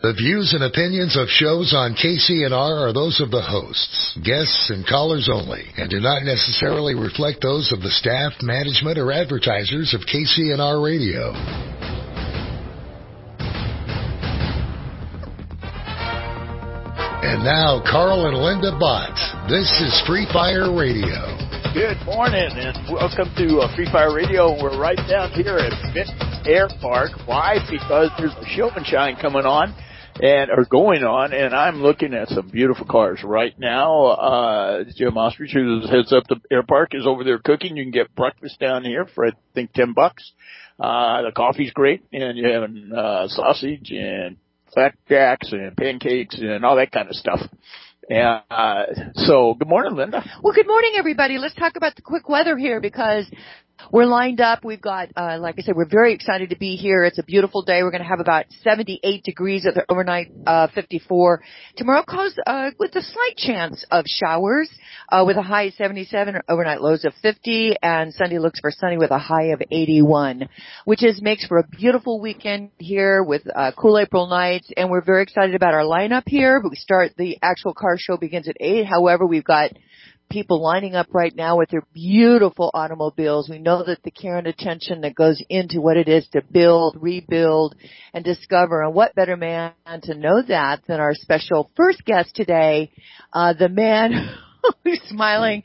The views and opinions of shows on KCNR are those of the hosts, guests, and callers only, and do not necessarily reflect those of the staff, management, or advertisers of KCNR Radio. And now, Carl and Linda Bott. This is Free Fire Radio. Good morning, and welcome to Free Fire Radio. We're right down here at Benton Air Park. Why? Because there's a show and shine coming on. Going on, and I'm looking at some beautiful cars right now. Jim Ostrich, who heads up the air park, is over there cooking. You can get breakfast down here for, I think, $10. The coffee's great, and you have sausage and flapjacks and pancakes and all that kind of stuff. And so, good morning, Linda. Well, good morning, everybody. Let's talk about the quick weather here because we're lined up. We've got, like I said, we're very excited to be here. It's a beautiful day. We're going to have about 78 degrees at the overnight, 54. Tomorrow calls, with a slight chance of showers, with a high of 77, overnight lows of 50, and Sunday looks for sunny with a high of 81, which makes for a beautiful weekend here with, cool April nights, and we're very excited about our lineup here. But the actual car show begins at 8. However, we've got people lining up right now with their beautiful automobiles. We know that the care and attention that goes into what it is to build, rebuild, and discover. And what better man to know that than our special first guest today, the man who's smiling.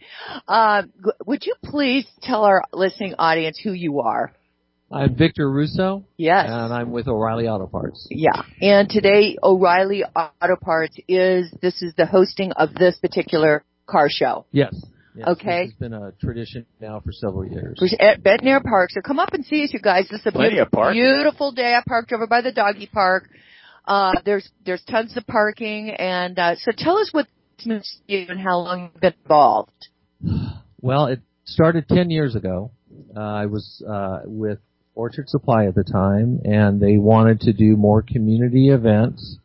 Would you please tell our listening audience who you are? I'm Victor Russo. Yes. And I'm with O'Reilly Auto Parts. Yeah. And today, O'Reilly Auto Parts is the hosting of this particular car show. Yes. Okay. This has been a tradition now for several years. At Benton Air Park. So come up and see us, you guys. This is a beautiful day. I parked over by the doggy park. There's tons of parking. And so tell us what moves you and how long you've been involved. Well, it started 10 years ago. I was with Orchard Supply at the time, and they wanted to do more community events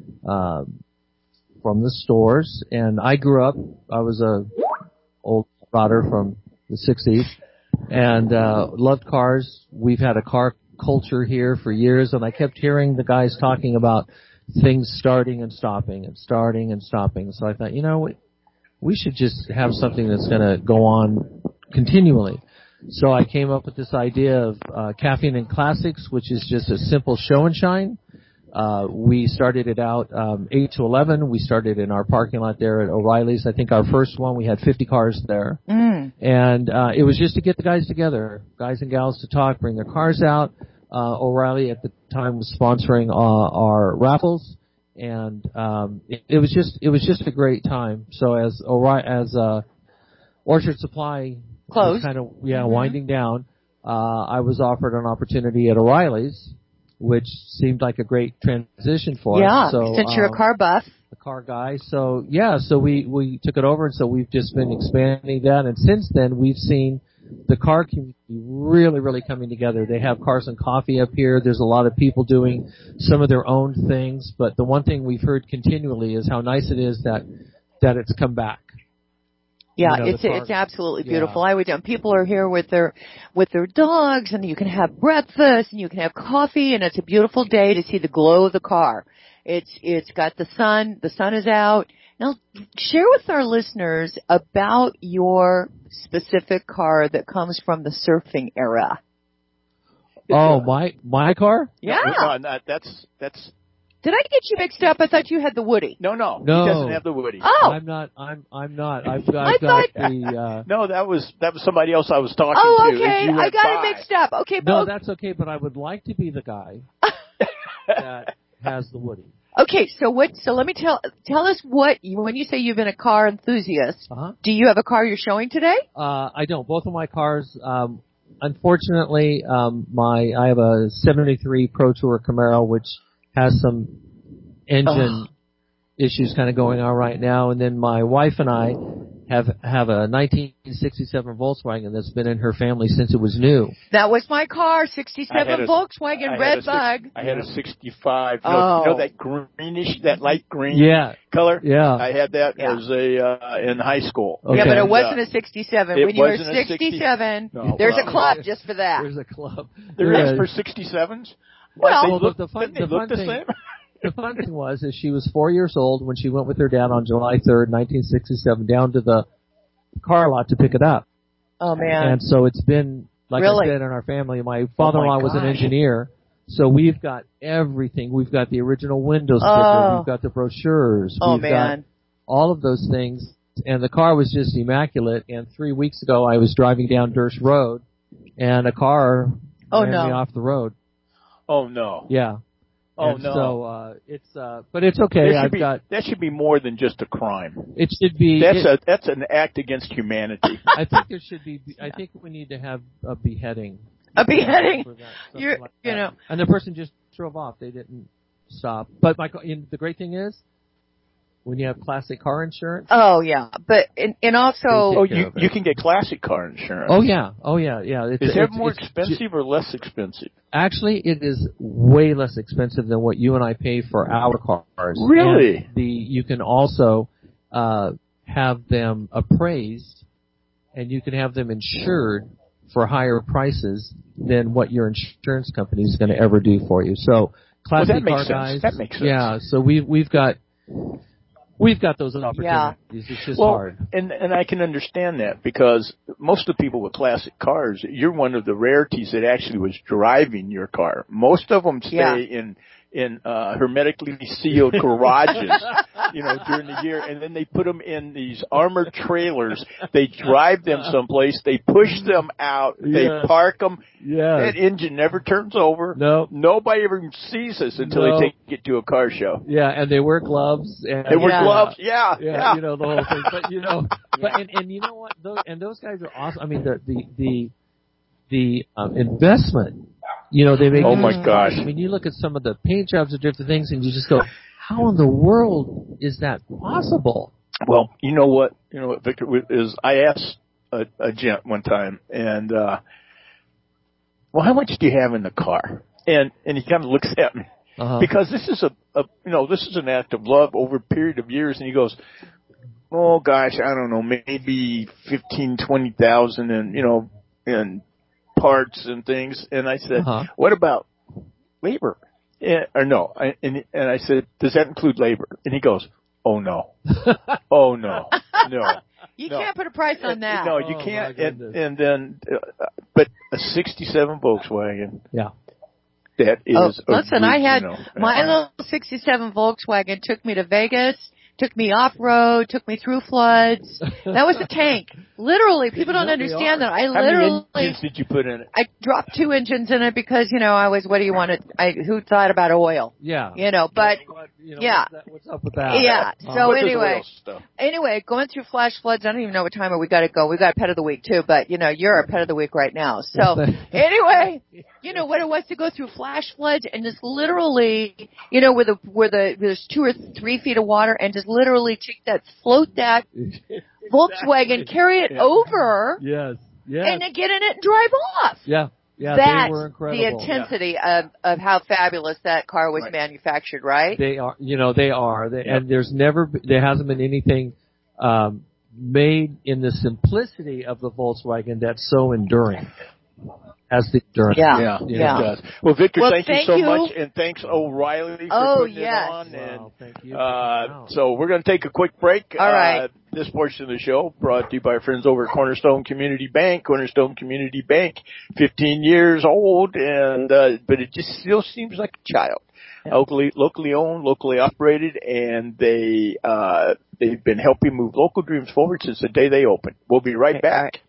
from the stores. And I grew up, I was a old daughter from the 60s, and loved cars. We've had a car culture here for years, and I kept hearing the guys talking about things starting and stopping and starting and stopping. So I thought, we should just have something that's going to go on continually. So I came up with this idea of Caffeine and Classics, which is just a simple show and shine. We started it out 8 to 11. We started in our parking lot there at O'Reilly's. I think our first one, we had 50 cars there. And it was just to get the guys together, guys and gals to talk, bring their cars out. O'Reilly at the time was sponsoring our raffles, and it was just a great time. So as Orchard Supply closed, kind of winding down, I was offered an opportunity at O'Reilly's, which seemed like a great transition for us. Yeah, so, since you're a car buff. A car guy. So, so we took it over, and so we've just been expanding that. And since then, we've seen the car community really, really coming together. They have Cars and Coffee up here. There's a lot of people doing some of their own things. But the one thing we've heard continually is how nice it is that it's come back. Yeah, it's absolutely beautiful. I would. People are here with their dogs, and you can have breakfast, and you can have coffee, and it's a beautiful day to see the glow of the car. It's got the sun. The sun is out. Now, share with our listeners about your specific car that comes from the surfing era. Oh, my car? Yeah. No, that's. Did I get you mixed up? I thought you had the Woody. No. He doesn't have the Woody. Oh. I'm not. I've got the. No, that was somebody else I was talking to. Oh, okay. I got it mixed up. Okay, no, that's okay. But I would like to be the guy that has the Woody. Okay, so let me tell us when you say you've been a car enthusiast, do you have a car you're showing today? I don't. Both of my cars, unfortunately, I have a 73 Pro Tour Camaro, which has some engine issues kind of going on right now. And then my wife and I have a 1967 Volkswagen that's been in her family since it was new. That was my car, 67 Volkswagen Redbug. I had a 65. You know that greenish, that light green color? Yeah. I had that as in high school. Okay. Yeah, but it wasn't a 67. When you were 67, there's a club just for that. There's a club. There is for 67s? Well, the fun thing. the fun thing was is she was 4 years old when she went with her dad on July 3rd, 1967, down to the car lot to pick it up. Oh man! And so it's been, like Really? I said, in our family. My father-in-law was an engineer, so we've got everything. We've got the original window sticker. We've got the brochures. We've got all of those things. And the car was just immaculate. And 3 weeks ago, I was driving down Dersh Road, and a car ran me off the road. Oh no! Yeah. Oh and no! So but it's okay. That should be more than just a crime. It should be. That's an act against humanity. I think there should be. I think we need to have a beheading. A beheading. You know. And the person just drove off. They didn't stop. But the great thing is, when you have classic car insurance. Oh yeah, but and also you can get classic car insurance. Oh yeah. Is that more expensive or less expensive? Actually, it is way less expensive than what you and I pay for our cars. Really? And you can also have them appraised, and you can have them insured for higher prices than what your insurance company is going to ever do for you. So classic car guys. That makes sense. Yeah. So we've got those opportunities. Yeah. It's just hard. And I can understand that, because most of the people with classic cars, you're one of the rarities that actually was driving your car. Most of them stay in hermetically sealed garages, during the year, and then they put them in these armored trailers. They drive them someplace. They push them out. They park them. Yeah. That engine never turns over. No. Nobody ever sees us until they take it to a car show. Yeah, and they wear gloves. And they wear gloves. Yeah. The whole thing. But but you know what? Those guys are awesome. I mean, the investment. They make. Oh my gosh! I mean, you look at some of the paint jobs of different things, and you just go, "How in the world is that possible?" Well, you know what, Victor, is I asked a gent one time, and how much do you have in the car? And he kind of looks at me because this is this is an act of love over a period of years, and he goes, "Oh gosh, I don't know, maybe 20,000, and parts and things." And I said, "What about labor?" And I said, "Does that include labor?" And he goes, "Oh no, oh no, no." You can't put a price on that. No, you can't. And then, but a '67 Volkswagen. Yeah. That is. Listen, I had my little '67 Volkswagen took me to Vegas. Took me off-road, took me through floods. That was a tank. Literally, people don't understand that. How many engines did you put in it? I dropped 2 engines in it because, I was, what do you want to, who thought about oil? Yeah. But, what's up with that? Yeah. So anyway, going through flash floods, I don't even know what time we got to go. We got a pet of the week too, but, you're our pet of the week right now. So anyway, what it was to go through flash floods and just literally, where there's 2 or 3 feet of water and just literally float that Volkswagen, carry it over, yes, and then get in it and drive off. Yeah, that's they were incredible. The intensity of how fabulous that car was manufactured, right? They are, they are, and there hasn't been anything made in the simplicity of the Volkswagen that's so enduring. Has the endurance. It does. Well, Victor, thank you so much, and thanks O'Reilly for putting it on. Wow, thank you. So we're going to take a quick break. All right. This portion of the show brought to you by our friends over at Cornerstone Community Bank. Cornerstone Community Bank, 15 years old, and but it just still seems like a child. Yeah. Locally owned, locally operated, and they've been helping move local dreams forward since the day they opened. We'll be right back.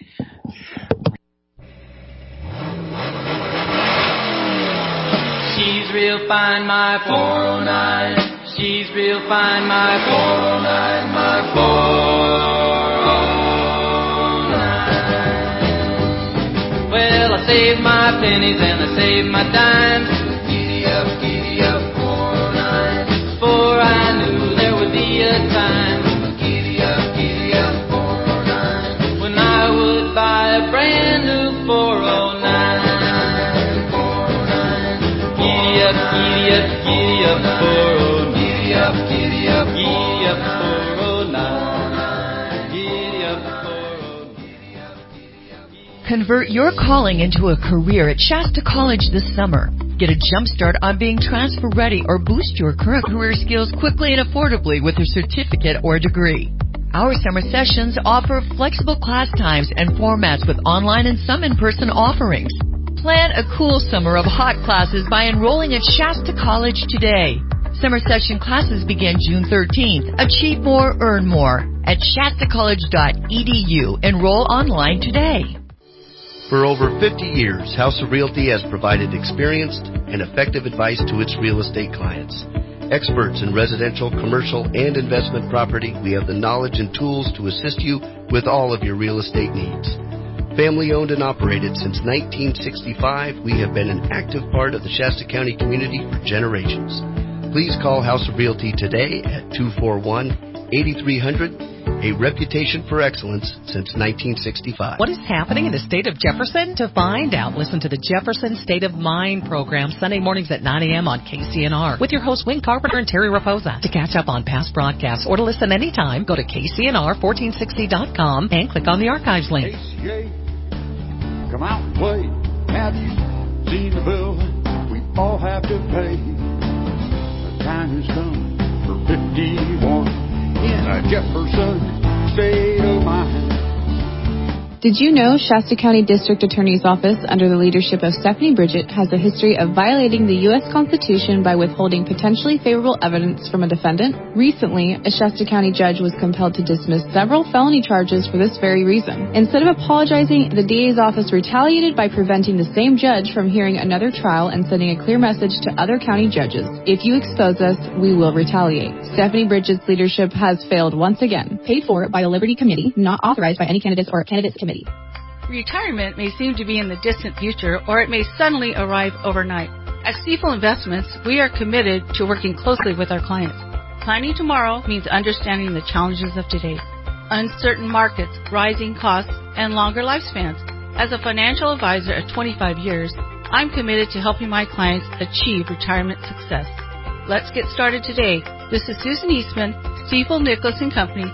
She's real fine, my 409. She's real fine, my 409, my 409. Well, I saved my pennies and I saved my dimes. Giddy up, 409. For I knew there would be a time. Giddy up, 409. When I would buy a brand new 409. Giddy up, 409. Giddy up, 409. Giddy up, 409. Convert your calling into a career at Shasta College this summer. Get a jump start on being transfer ready or boost your current career skills quickly and affordably with a certificate or degree. Our summer sessions offer flexible class times and formats with online and some in-person offerings. Plan a cool summer of hot classes by enrolling at Shasta College today. Summer session classes begin June 13th. Achieve more, earn more at shastacollege.edu. Enroll online today. For over 50 years, House of Realty has provided experienced and effective advice to its real estate clients. Experts in residential, commercial, and investment property, we have the knowledge and tools to assist you with all of your real estate needs. Family owned and operated since 1965, we have been an active part of the Shasta County community for generations. Please call House of Realty today at 241-8300. A reputation for excellence since 1965. What is happening in the state of Jefferson? To find out, listen to the Jefferson State of Mind program Sunday mornings at 9 a.m. on KCNR with your hosts Wayne Carpenter and Terry Raposa. To catch up on past broadcasts or to listen anytime, go to KCNR1460.com and click on the archives link. KCA, come out and play. Have you seen the bill we all have to pay? The time has come for 51. In a Jefferson state of mind. Did you know Shasta County District Attorney's Office, under the leadership of Stephanie Bridget, has a history of violating the U.S. Constitution by withholding potentially favorable evidence from a defendant? Recently, a Shasta County judge was compelled to dismiss several felony charges for this very reason. Instead of apologizing, the DA's office retaliated by preventing the same judge from hearing another trial and sending a clear message to other county judges. If you expose us, we will retaliate. Stephanie Bridget's leadership has failed once again. Paid for by the Liberty Committee, not authorized by any candidates or candidates committee. Retirement may seem to be in the distant future, or it may suddenly arrive overnight. At Stifel Investments, we are committed to working closely with our clients. Planning tomorrow means understanding the challenges of today. Uncertain markets, rising costs, and longer lifespans. As a financial advisor of 25 years, I'm committed to helping my clients achieve retirement success. Let's get started today. This is Susan Eastman, Stifel Nicholas & Company,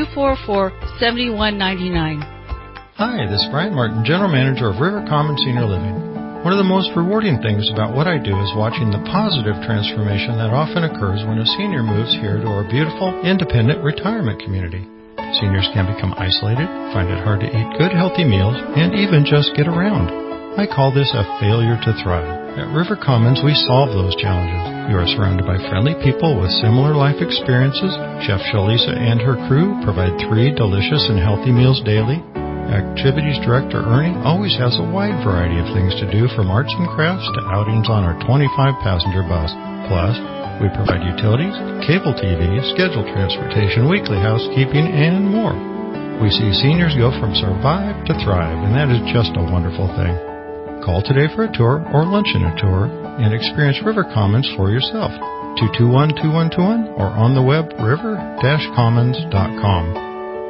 244-7199. Hi, this is Brian Martin, General Manager of River Commons Senior Living. One of the most rewarding things about what I do is watching the positive transformation that often occurs when a senior moves here to our beautiful, independent retirement community. Seniors can become isolated, find it hard to eat good, healthy meals, and even just get around. I call this a failure to thrive. At River Commons, we solve those challenges. You are surrounded by friendly people with similar life experiences. Chef Shalisa and her crew provide 3 delicious and healthy meals daily. Activities Director Ernie always has a wide variety of things to do, from arts and crafts to outings on our 25-passenger bus. Plus, we provide utilities, cable TV, scheduled transportation, weekly housekeeping, and more. We see seniors go from survive to thrive, and that is just a wonderful thing. Call today for a tour or lunch and a tour and experience River Commons for yourself. 221-2121 or on the web river-commons.com.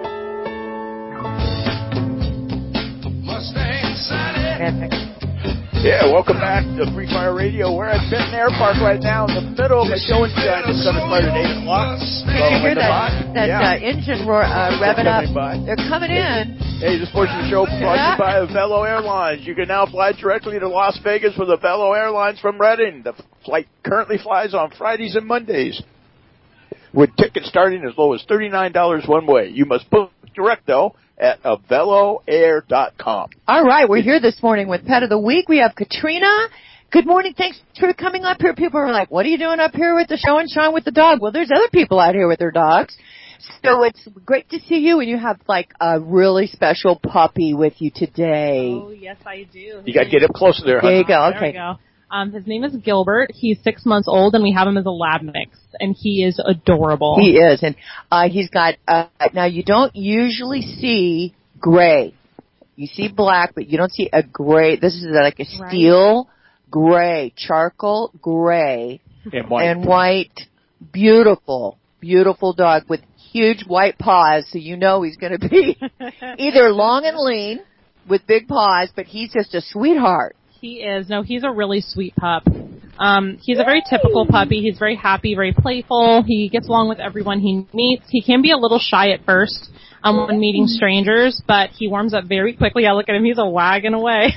Yeah, welcome back to Free Fire Radio. We're at Benton Air Park right now in the middle of a show and shine. It's going to start at 8 o'clock. You hear that engine revving up. They're coming in. Hey, this portion of the show brought to you by Velo Airlines. You can now fly directly to Las Vegas with the Velo Airlines from Redding. The flight currently flies on Fridays and Mondays, with tickets starting as low as $39 one way. You must book direct, though, at veloair.com. All right, we're here this morning with Pet of the Week. We have Katrina. Good morning. Thanks for coming up here. People are like, what are you doing up here with the show and shine with the dog? Well, there's other people out here with their dogs. So it's great to see you, and you have like a really special puppy with you today. Oh, yes, I do. You got to get up closer there, honey. There you go. Okay. There we go. His name is Gilbert. He's 6 months old, and we have him as a lab mix, and he is adorable. He is, and he's got, now you don't usually see gray. You see black, but you don't see a gray. This is like a steel gray, charcoal gray, and white. Beautiful, beautiful dog with huge white paws, so you know he's going to be either long and lean with big paws, but he's just a sweetheart. He is. No, he's a really sweet pup. He's a very typical puppy. He's very happy, very playful. He gets along with everyone he meets. He can be a little shy at first when meeting strangers, but he warms up very quickly. I look at him, he's a wagging away.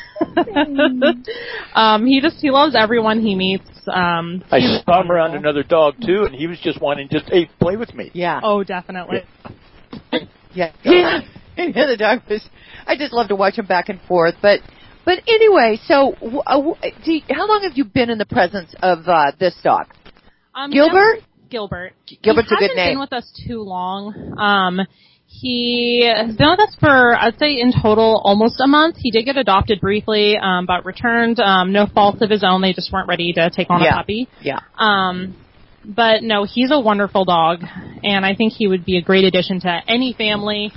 He loves everyone he meets. I saw him around another dog, too, and he was just wanting to play with me. Yeah. Oh, definitely. Yeah. And the dog was, I just love to watch him back and forth. But anyway, so how long have you been in the presence of this dog? Gilbert? Gilbert. Gilbert's a good name. He hasn't been with us too long. He has been with us for, I'd say, in total, almost a month. He did get adopted briefly, but returned. No fault of his own. They just weren't ready to take on a puppy. Yeah. But no, he's a wonderful dog, and I think he would be a great addition to any family,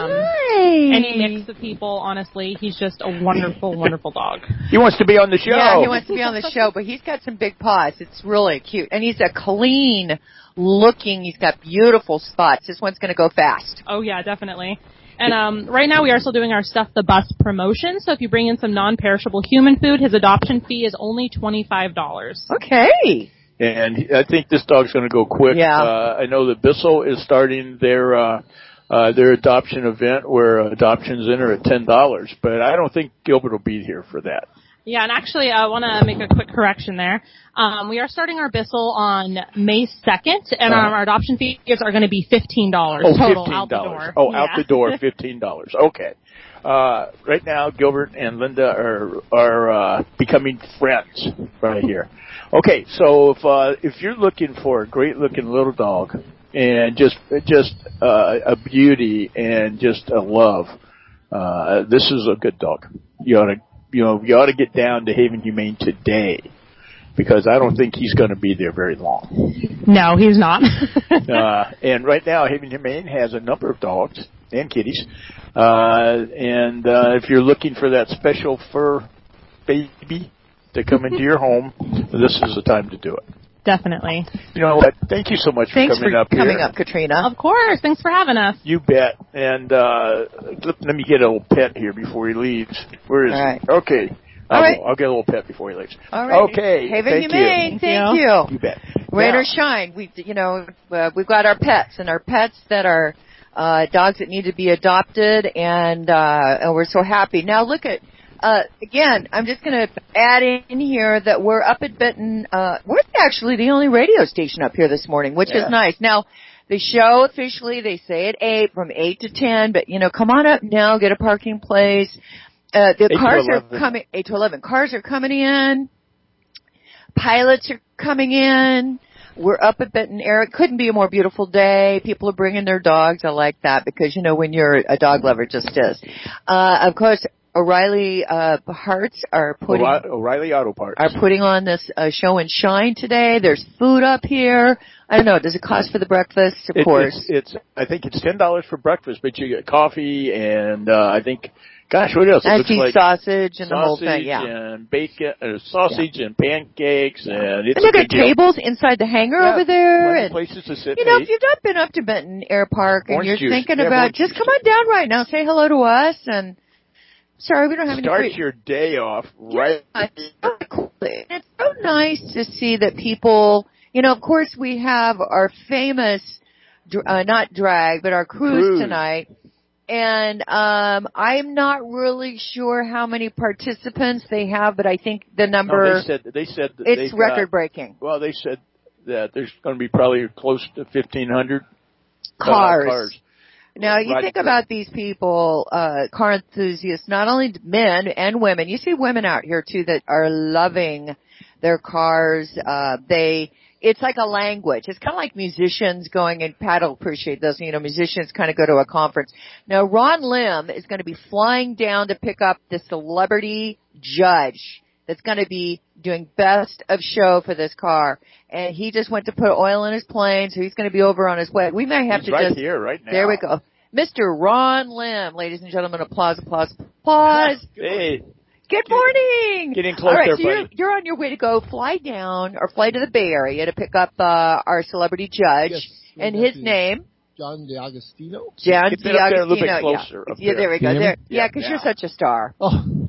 any mix of people, honestly. He's just a wonderful, wonderful dog. He wants to be on the show. Yeah, he wants to be on the show, but he's got some big paws. It's really cute. And he's a clean looking, he's got beautiful spots. This one's going to go fast. Oh, yeah, definitely. And right now we are still doing our Stuff the Bus promotion, so if you bring in some non-perishable human food, his adoption fee is only $25. Okay. And I think this dog's going to go quick. Yeah. I know that Bissell is starting their adoption event where adoptions enter at $10, but I don't think Gilbert will be here for that. Yeah, and actually I want to make a quick correction there. We are starting our Bissell on May 2nd, and our adoption fees are going to be $15 total $15. out the door. Oh, out the door, $15. Okay. Right now, Gilbert and Linda are becoming friends right here. Okay, so if you're looking for a great looking little dog and just a beauty and just a love, this is a good dog. You ought to get down to Haven Humane today, because I don't think he's going to be there very long. No, he's not. And right now, Haven Humane has a number of dogs and kitties. And if you're looking for that special fur baby to come into your home, this is the time to do it. Definitely. You know what? Thank you so much for coming up here. Thanks for coming up, Katrina. Of course. Thanks for having us. You bet. And let me get a little pet here before he leaves. Where is he? Okay. I'll get a little pet before he leaves. All right. Okay. Haven Humane. Thank you. You bet. Rain or shine, we've got our pets, and our pets that are dogs that need to be adopted, and we're so happy. Now look at. Again, I'm just going to add in here that we're up at Benton. We're actually the only radio station up here this morning, which is nice. Now, the show officially, they say at 8, from 8 to 10, but, come on up now, get a parking place. The cars are coming, 8 to 11. Cars are coming in. Pilots are coming in. We're up at Benton Air. It couldn't be a more beautiful day. People are bringing their dogs. I like that because, when you're a dog lover, it just is. Of course, O'Reilly Parts are putting O'Reilly Auto Parts are putting on this show and shine today. There's food up here. I don't know. Does it cost for the breakfast? Of course. I think it's $10 for breakfast, but you get coffee and I think, gosh, what else? I see sausage and the whole thing. Yeah, and bacon, sausage and pancakes, and it's. And they got tables inside the hangar over there, and places to sit. If you've not been up to Benton Air Park and you're thinking about, just come on down right now, say hello to us, and. Sorry, we don't have any. Start your day off right. It's so nice to see that people, of course we have our famous, not drag, but our cruise tonight. And, I'm not really sure how many participants they have, but I think the number. No, they said it's record breaking. Well, they said that there's going to be probably close to 1,500 cars. Now, you think about these people, car enthusiasts, not only men and women. You see women out here, too, that are loving their cars. It's like a language. It's kind of like musicians going, and Pat will appreciate this, musicians kind of go to a conference. Now, Ron Lim is going to be flying down to pick up the celebrity judge that's going to be doing best of show for this car. And he just went to put oil in his plane, so he's going to be over on his way. We may have to right here, right now. There we go. Mr. Ron Lim, ladies and gentlemen, applause, applause, applause. Hey. Good morning. Getting close there, buddy. You're on your way to go fly down or fly to the Bay Area to pick up our celebrity judge. Yes, and his name? John D'Agostino. John D'Agostino. A little bit closer yeah, there we go. There. Yeah, because you're such a star. Oh,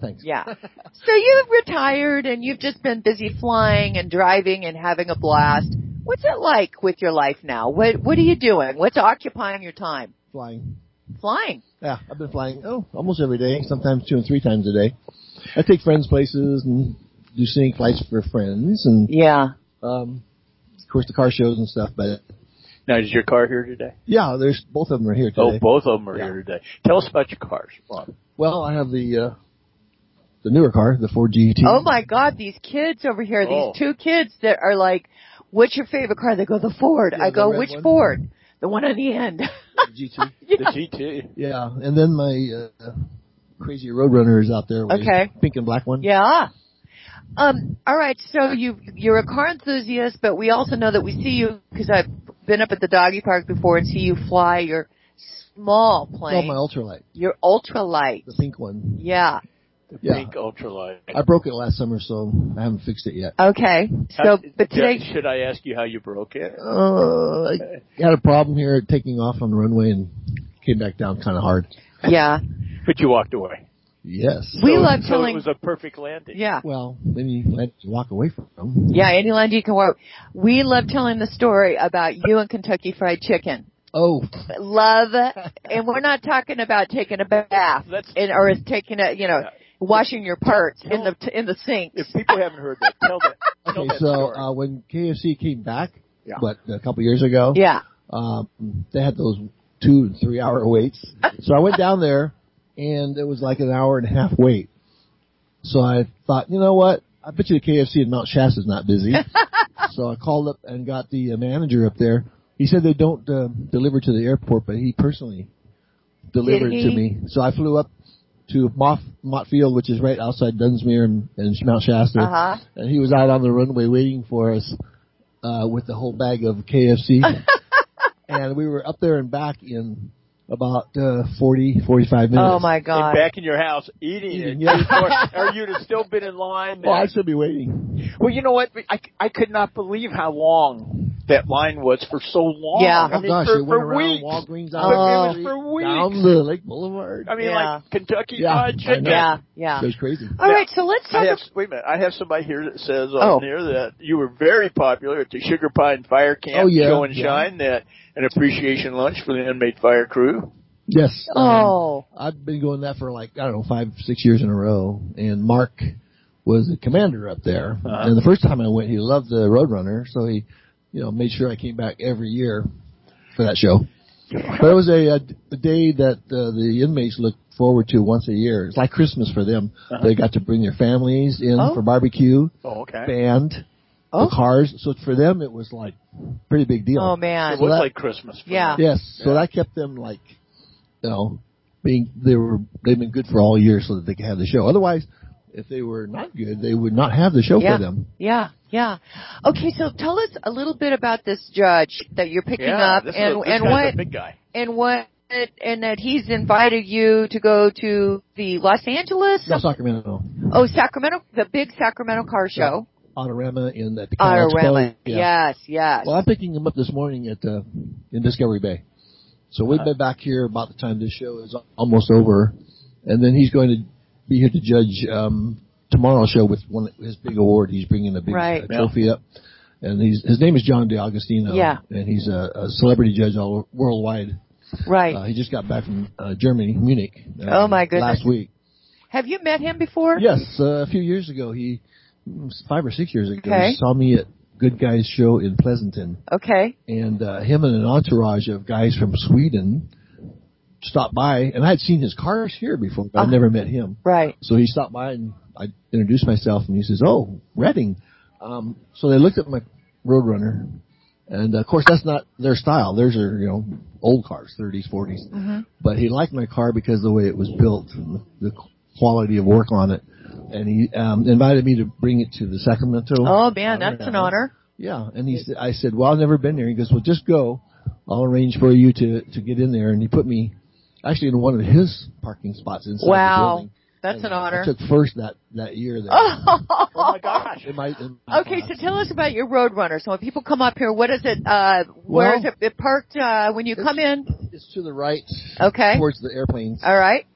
thanks. Yeah. So you've retired and you've just been busy flying and driving and having a blast. What's it like with your life now? What are you doing? What's occupying your time? Flying. Flying. Yeah, I've been flying almost every day, sometimes 2 and 3 times a day. I take friends places and do scenic flights for friends and of course the car shows and stuff, but Now, is your car here today? yeah, there's both of them are here today. Oh, both of them are here today. Tell us about your cars, Bob. Well, I have the newer car, the Ford GT. Oh my God, these kids over here, these 2 kids that are like, what's your favorite car? They go, the Ford. Yeah, I go, the red which one. Ford? The one on the end. The GT. The GT. Yeah, and then my crazy Roadrunner is out there. Okay. Pink and black one. Yeah. All right. So you're a car enthusiast, but we also know that we see you because I've been up at the doggy park before and see you fly your small plane. Oh, my ultralight. Your ultralight. The pink one. Yeah. The pink ultralight. I broke it last summer, so I haven't fixed it yet. Okay. So, but today, should I ask you how you broke it? I had a problem here taking off on the runway and came back down kind of hard. Yeah. But you walked away. Yes. We love so telling. it was a perfect landing. Yeah. Well, then you had to walk away from them. Yeah, any land you can walk. We love telling the story about you and Kentucky Fried Chicken. Oh. Love, and we're not talking about taking a bath or taking washing your parts in the sink. If people haven't heard that, tell that. Okay, so when KFC came back, a couple years ago, they had those 2 and 3 hour waits. So I went down there, and it was like an hour and a half wait. So I thought, you know what? I bet you the KFC in Mount Shasta is not busy. So I called up and got the manager up there. He said they don't deliver to the airport, but he personally delivered to me. So I flew up to Mott Field, which is right outside Dunsmuir and Mount Shasta. And he was out on the runway waiting for us with the whole bag of KFC. And we were up there and back in about 45 minutes. Oh, my God. And back in your house eating it. Yeah. Or you'd have still been in line there. Oh, I'd still be waiting. Well, you know what? I could not believe how long that line was for so long. Yeah. I mean, gosh, for it went around weeks. Walgreens It was for weeks. down the Lake Boulevard. I mean, like Kentucky Fried I Chicken. know. Yeah. It was crazy. All right, so let's talk. Wait a minute. I have somebody here that says on here that you were very popular at the Sugar Pine Fire Camp Show and Shine, that an appreciation lunch for the inmate fire crew. Yes. I've been going that for 5, 6 years in a row. And Mark was the commander up there. And the first time I went, he loved the Roadrunner, so he, made sure I came back every year for that show. But it was a day that the inmates look forward to once a year. It's like Christmas for them. They got to bring their families in for barbecue, band, the cars. So for them, it was like pretty big deal. Oh man, it was like Christmas. For them. Yes. So that kept them they've been good for all year so that they could have the show. Otherwise, if they were not good, they would not have the show for them. Yeah. Okay, so tell us a little bit about this judge that you're picking up this and guy's a big guy. And that he's invited you to go to the Los Angeles? No, Sacramento. Oh, Sacramento, the big Sacramento car show. Autorama in the Autorama. Expo. Yes. Well, I'm picking him up this morning in Discovery Bay. So we've been back here about the time this show is almost over, and then he's going to be here to judge tomorrow's show with his big award. He's bringing a big trophy up, and his name is John DeAugustino. Yeah, and he's a celebrity judge all worldwide. Right. He just got back from Germany, Munich. Oh my goodness! Last week. Have you met him before? Yes, a few years ago. 5 or 6 years ago, he saw me at Good Guys show in Pleasanton. Okay. And him and an entourage of guys from Sweden stopped by, and I had seen his cars here before, but I'd never met him. Right. So he stopped by, and I introduced myself, and he says, "Oh, Redding." So they looked at my Roadrunner, and of course that's not their style. Theirs are old cars, 30s, 40s. Mm-hmm. But he liked my car because of the way it was built, and the quality of work on it. And he invited me to bring it to the Sacramento. Oh man, that's an honor. Yeah, and I said, "Well, I've never been there." He goes, "Well, just go. I'll arrange for you to get in there." And he put me actually in one of his parking spots inside the building. That's an honor. I took first that year there. Oh my gosh! Okay, so tell us about your Roadrunner. So when people come up here, what is it? Where is it parked when you come in? It's to the right. Okay. Towards the airplanes. All right.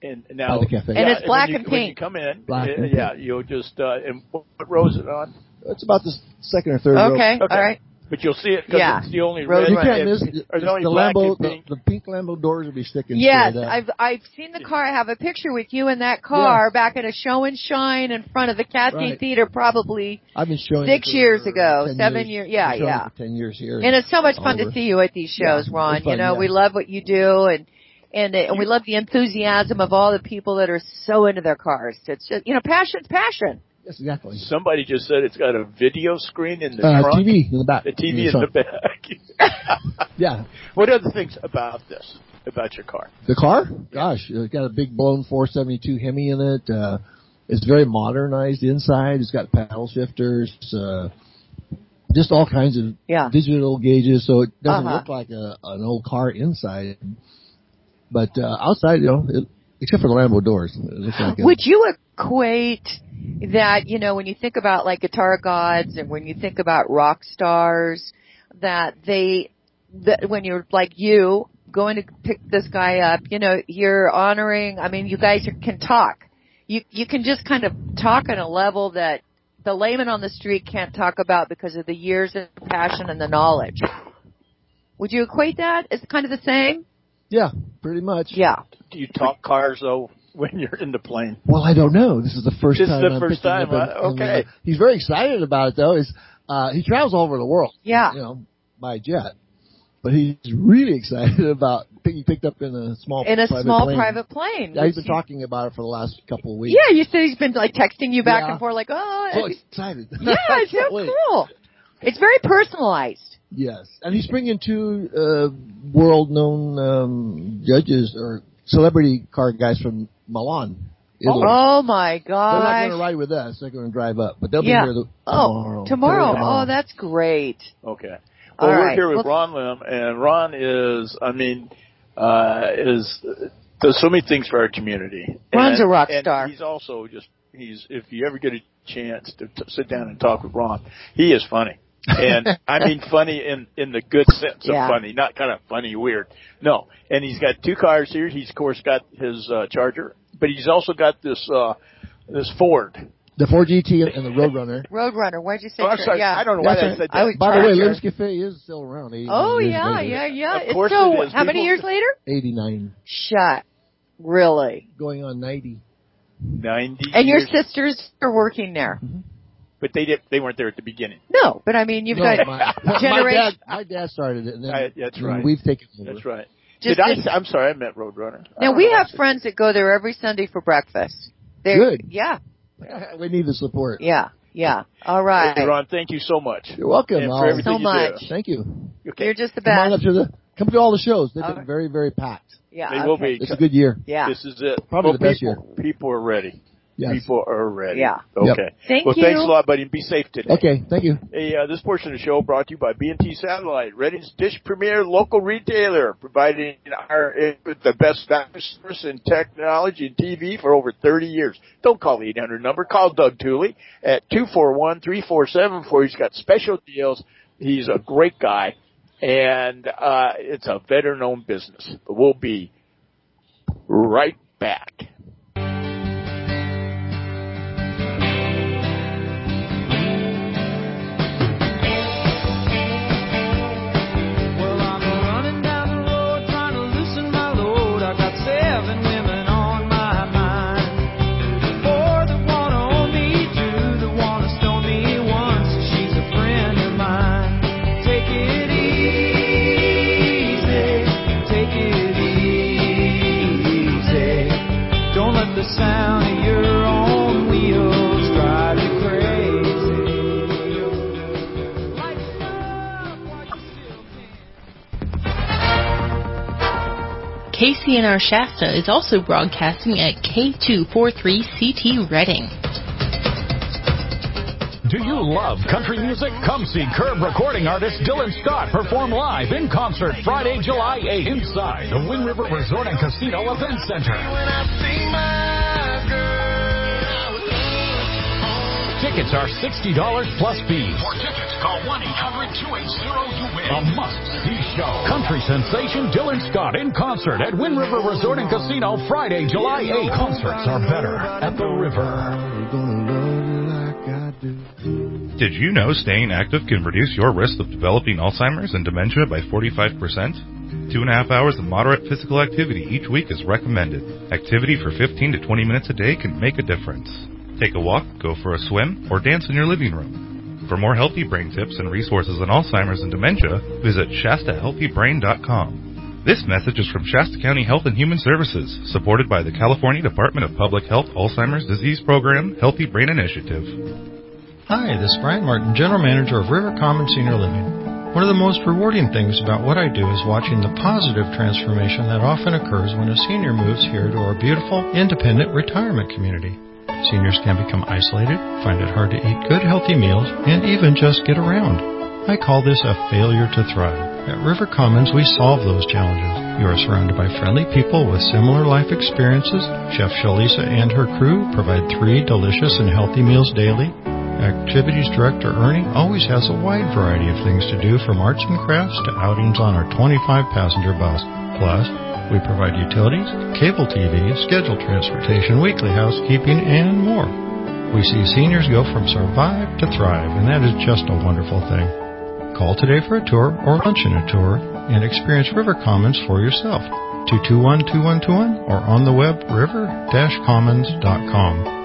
And now, by the cafe. And it's black and when you pink. come in, Black and you'll just, and what row is it on? It's about the second or third row. Okay, all right. But you'll see it because it's the only Road red. You can't miss or the only the black Lambo. and pink. The pink Lambo doors will be sticking. Yes, straight up. I've seen the car. I have a picture with you in that car back at a show and shine in front of the Cascade Theater probably I've been showing 6 years ago, 7 years. years. Yeah, I've been showing yeah. it for 10 years here. And it's so much fun to see you at these shows, Ron. it's fun, you know, we love what you do, and we love the enthusiasm of all the people that are so into their cars. It's just, passion's passion. Yes, exactly. Somebody just said it's got a video screen in the trunk. TV in the back. The TV in the back. Yeah. What other things about your car? The car? Gosh, it's got a big blown 472 Hemi in it. It's very modernized inside. It's got paddle shifters, just all kinds of digital gauges, so it doesn't look like an old car inside. But outside, except for the Lambo doors, it looks like. Would you equate that, when you think about like guitar gods and when you think about rock stars, that when you're like you going to pick this guy up, you're honoring, you guys can talk. You can just kind of talk on a level that the layman on the street can't talk about because of the years of passion and the knowledge. Would you equate that as kind of the same? Yeah, pretty much. Yeah. Do you talk cars though when you're in the plane? Well, I don't know. This is the first time. This is the first time. Okay. He's very excited about it though. He travels all over the world. Yeah. By jet. But he's really excited about being picked up in a small private plane. Yeah, he's been talking about it for the last couple of weeks. Yeah, you said he's been like texting you back and forth like, so excited. Yeah, it's so cool. It's very personalized. Yes, and he's bringing two world-known judges or celebrity car guys from Milan, Italy. Oh my gosh! They're not going to ride with us; they're going to drive up, but they'll be here tomorrow. Oh, that's great. Okay. Well, we're here with Ron Lim, and Ron is does so many things for our community. Ron's a rock star. And he's also if you ever get a chance to sit down and talk with Ron, he is funny. And I mean funny in the good sense of funny, not kind of funny weird. No. And he's got two cars here. He's of course got his Charger, but he's also got this Ford. The Ford GT and the Roadrunner. Roadrunner. Why'd you say? I'm sorry. Yeah. I don't know why I said that. By the way, Lim's Cafe is still around. Oh yeah. Of course it is. How many years later? 89. Shut. Really? Going on 90. 90. And your sisters are working there. Mm-hmm. But they weren't there at the beginning. No, but I mean you've got generation. My dad started it, and then that's right. We've taken over. That's right. I'm sorry, I meant Roadrunner. Now we have friends that go there every Sunday for breakfast. Good. Yeah. We need the support. Yeah. All right. Hey, Ron, thank you so much. You're welcome. And for everything so much. Thank you. Okay. You're just the best. Come to all the shows. They've been very, very packed. Yeah. They will be. It's a good year. Yeah. This is it. Probably the best year. People are ready. Yes. People are ready. Yeah. Okay. Yep. Thanks a lot, buddy. Be safe today. Okay. Thank you. Hey, this portion of the show brought to you by B&T Satellite, Reading's Dish Premier local retailer, providing the best value service in technology and TV for over 30 years. Don't call the 800 number. Call Doug Tooley at 241-3474. He's got special deals. He's a great guy, and it's a veteran-owned business. But we'll be right back. Sound of your own wheels drive you crazy. KCNR Shasta is also broadcasting at K243CT Reading. Do you love country music? Come see Curb recording artist Dylan Scott perform live in concert Friday, July 8th inside the Wind River Resort and Casino Event Center. Tickets are $60 plus fees. For tickets, call 1-800-280-UWIN. A must-see KC Show. Country sensation Dylan Scott in concert at Wind River Resort and Casino Friday, July 8th. Concerts are better at the river. Did you know staying active can reduce your risk of developing Alzheimer's and dementia by 45%? 2.5 hours of moderate physical activity each week is recommended. Activity for 15 to 20 minutes a day can make a difference. Take a walk, go for a swim, or dance in your living room. For more healthy brain tips and resources on Alzheimer's and dementia, visit ShastaHealthyBrain.com. This message is from Shasta County Health and Human Services, supported by the California Department of Public Health Alzheimer's Disease Program Healthy Brain Initiative. Hi, this is Brian Martin, General Manager of River Commons Senior Living. One of the most rewarding things about what I do is watching the positive transformation that often occurs when a senior moves here to our beautiful, independent retirement community. Seniors can become isolated, find it hard to eat good, healthy meals, and even just get around. I call this a failure to thrive. At River Commons, we solve those challenges. You are surrounded by friendly people with similar life experiences. Chef Shalisa and her crew provide 3 delicious and healthy meals daily. Activities Director Ernie always has a wide variety of things to do, from arts and crafts to outings on our 25-passenger bus. Plus, we provide utilities, cable TV, scheduled transportation, weekly housekeeping, and more. We see seniors go from survive to thrive, and that is just a wonderful thing. Call today for a tour or lunch in a tour and experience River Commons for yourself. 221-2121 or on the web river-commons.com.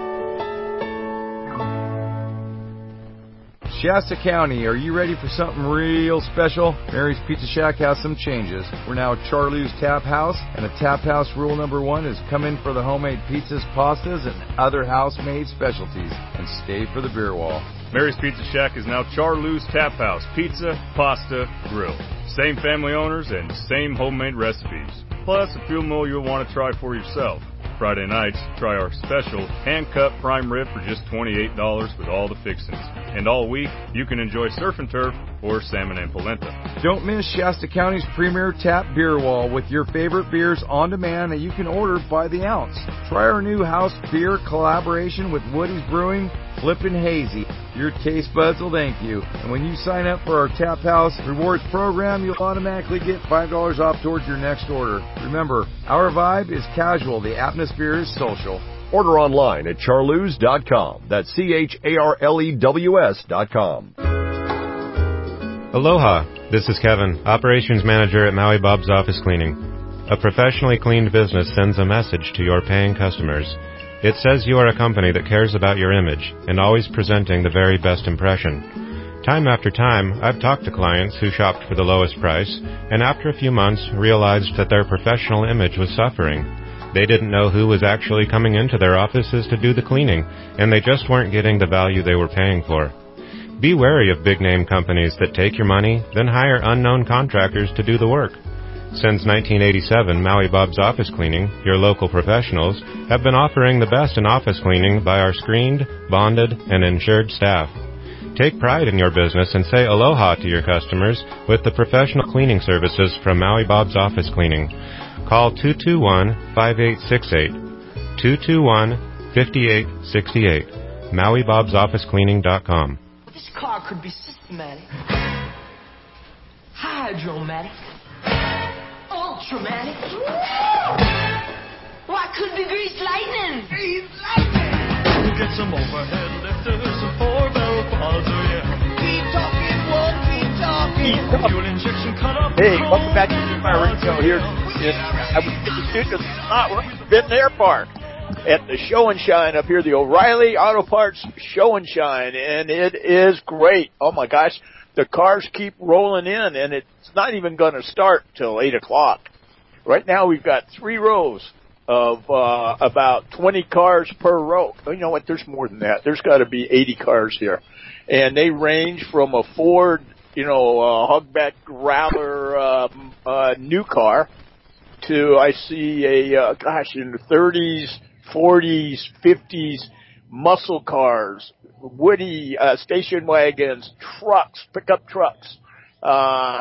Shasta County, are you ready for something real special? Mary's Pizza Shack has some changes. We're now Charlie's Tap House, and the Tap House rule number 1 is come in for the homemade pizzas, pastas, and other house-made specialties, and stay for the beer wall. Mary's Pizza Shack is now Charlie's Tap House, pizza, pasta, grill. Same family owners and same homemade recipes. Plus a fuel meal you'll want to try for yourself. Friday nights, try our special hand-cut prime rib for just $28 with all the fixings. And all week, you can enjoy surf and turf or salmon and polenta. Don't miss Shasta County's premier tap beer wall with your favorite beers on demand that you can order by the ounce. Try our new house beer collaboration with Woody's Brewing, Flippin' Hazy. Your taste buds will thank you. And when you sign up for our Tap House Rewards program, you'll automatically get $5 off towards your next order. Remember, our vibe is casual. The atmosphere is social. Order online at charlews.com. That's CHARLEWS.com. Aloha, this is Kevin, Operations Manager at Maui Bob's Office Cleaning. A professionally cleaned business sends a message to your paying customers. It says you are a company that cares about your image and always presenting the very best impression. Time after time, I've talked to clients who shopped for the lowest price and after a few months realized that their professional image was suffering. They didn't know who was actually coming into their offices to do the cleaning, and they just weren't getting the value they were paying for. Be wary of big-name companies that take your money, then hire unknown contractors to do the work. Since 1987, Maui Bob's Office Cleaning, your local professionals, have been offering the best in office cleaning by our screened, bonded, and insured staff. Take pride in your business and say aloha to your customers with the professional cleaning services from Maui Bob's Office Cleaning. Call 221-5868, 221-5868, MauiBob'sOfficeCleaning.com. This car could be systematic, hydromatic, ultramatic. Why couldn't be greased lightning? Greased lightning! Get some overhead lifters, some 4-barrel pods, oh yeah. Keep talking, won't keep talking. Fuel injection cut up. Hey, welcome back to my radio here. I was in the studio tonight. We're at the Benton Air Park at the Show and Shine up here, the O'Reilly Auto Parts Show and Shine, and it is great. Oh my gosh, the cars keep rolling in, and it's not even going to start till 8 o'clock. Right now we've got 3 rows of about 20 cars per row. You know what? There's more than that. There's got to be 80 cars here, and they range from a Ford, hogback growler new car to I see a in the 30s, 40s, 50s muscle cars, Woody station wagons, trucks, pickup trucks.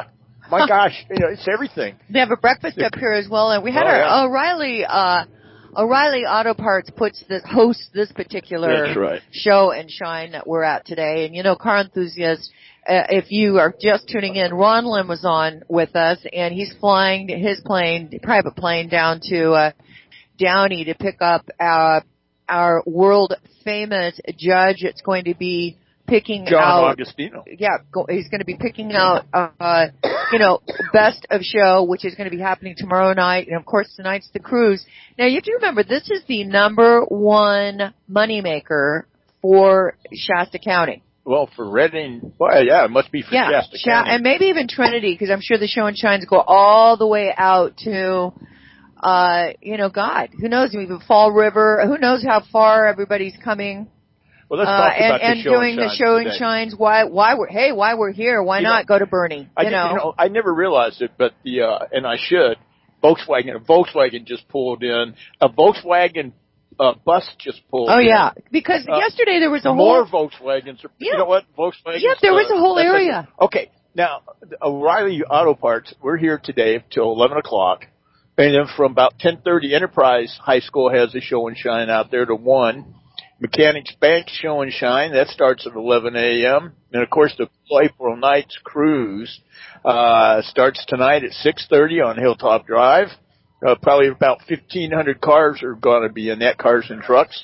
My gosh, it's everything. They have a breakfast up here as well, and we had our O'Reilly O'Reilly Auto Parts hosts this particular That's right. show and shine that we're at today. And you know, car enthusiasts, if you are just tuning in, Ron Lim was on with us, and he's flying his private plane down to Downey to pick up our world famous judge. It's going to be picking John out Augustino. Yeah, he's going to be picking out best of show, which is going to be happening tomorrow night, and of course tonight's the cruise. Now you have to remember, this is the number one moneymaker for Shasta County. Well, for Redding, well, yeah, it must be for Shasta County. And maybe even Trinity, because I'm sure the show and shines go all the way out to, God, who knows, even Fall River. Who knows how far everybody's coming. Well, let's talk about the show doing and shines the show today. and shines. Why we're here? Why not go to Bernie? I never realized it, but and I should. Volkswagen just pulled in. A Volkswagen bus just pulled in. Oh yeah, because yesterday there was a more whole Volkswagens. You know what, Volkswagen? Yeah, there was a whole area. Okay, now O'Reilly Auto Parts. We're here today till 11 o'clock, and then from about 10:30, Enterprise High School has a show and shine out there to 1. Mechanics Bank show and shine, that starts at 11 a.m. And of course the April Nights cruise, starts tonight at 6:30 on Hilltop Drive. Probably about 1,500 cars are going to be in that, cars and trucks.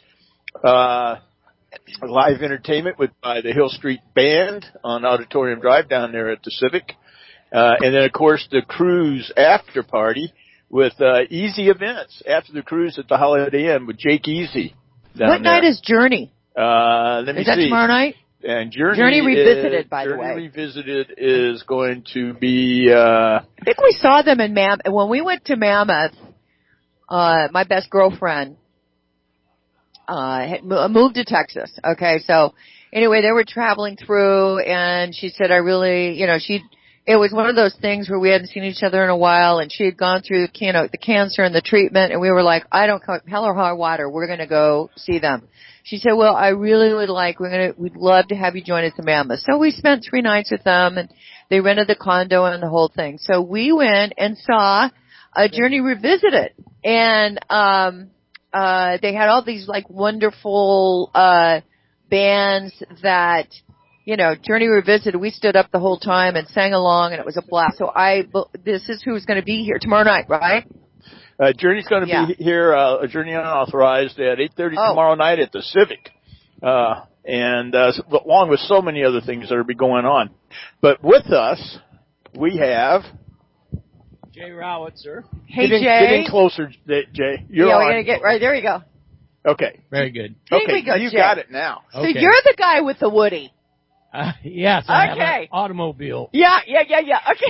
Live entertainment by the Hill Street Band on Auditorium Drive down there at the Civic. And then of course the cruise after party with, Easy Events after the cruise at the Holiday Inn with Jake Easy. What night is Journey? Let me see. Is that tomorrow night? And Journey Revisited, by the way. Journey Revisited is going to be, I think we saw them in Mammoth. When we went to Mammoth, my best girlfriend, had moved to Texas. Okay, so anyway, they were traveling through, and she said, it was one of those things where we hadn't seen each other in a while, and she had gone through the cancer and the treatment, and we were like, hell or high water, we're going to go see them. She said, well, I really would we'd love to have you join us in Mammoth. So we spent 3 nights with them, and they rented the condo and the whole thing. So we went and saw a Journey Revisited, and they had all these wonderful bands that, Journey Revisited. We stood up the whole time and sang along, and it was a blast. So this is who's going to be here tomorrow night, right? Journey's going to be here, Journey Unauthorized at 8:30 tomorrow night at the Civic. And along with so many other things that will be going on. But with us, we have Jay Rowitzer. Hey, Jay. Get in closer, Jay. You're on. We're going to get right there. You go. Okay. Very good. Okay, go, you Jay. got it now. So you're the guy with the Woody. Yes, I have an automobile. Yeah. Okay.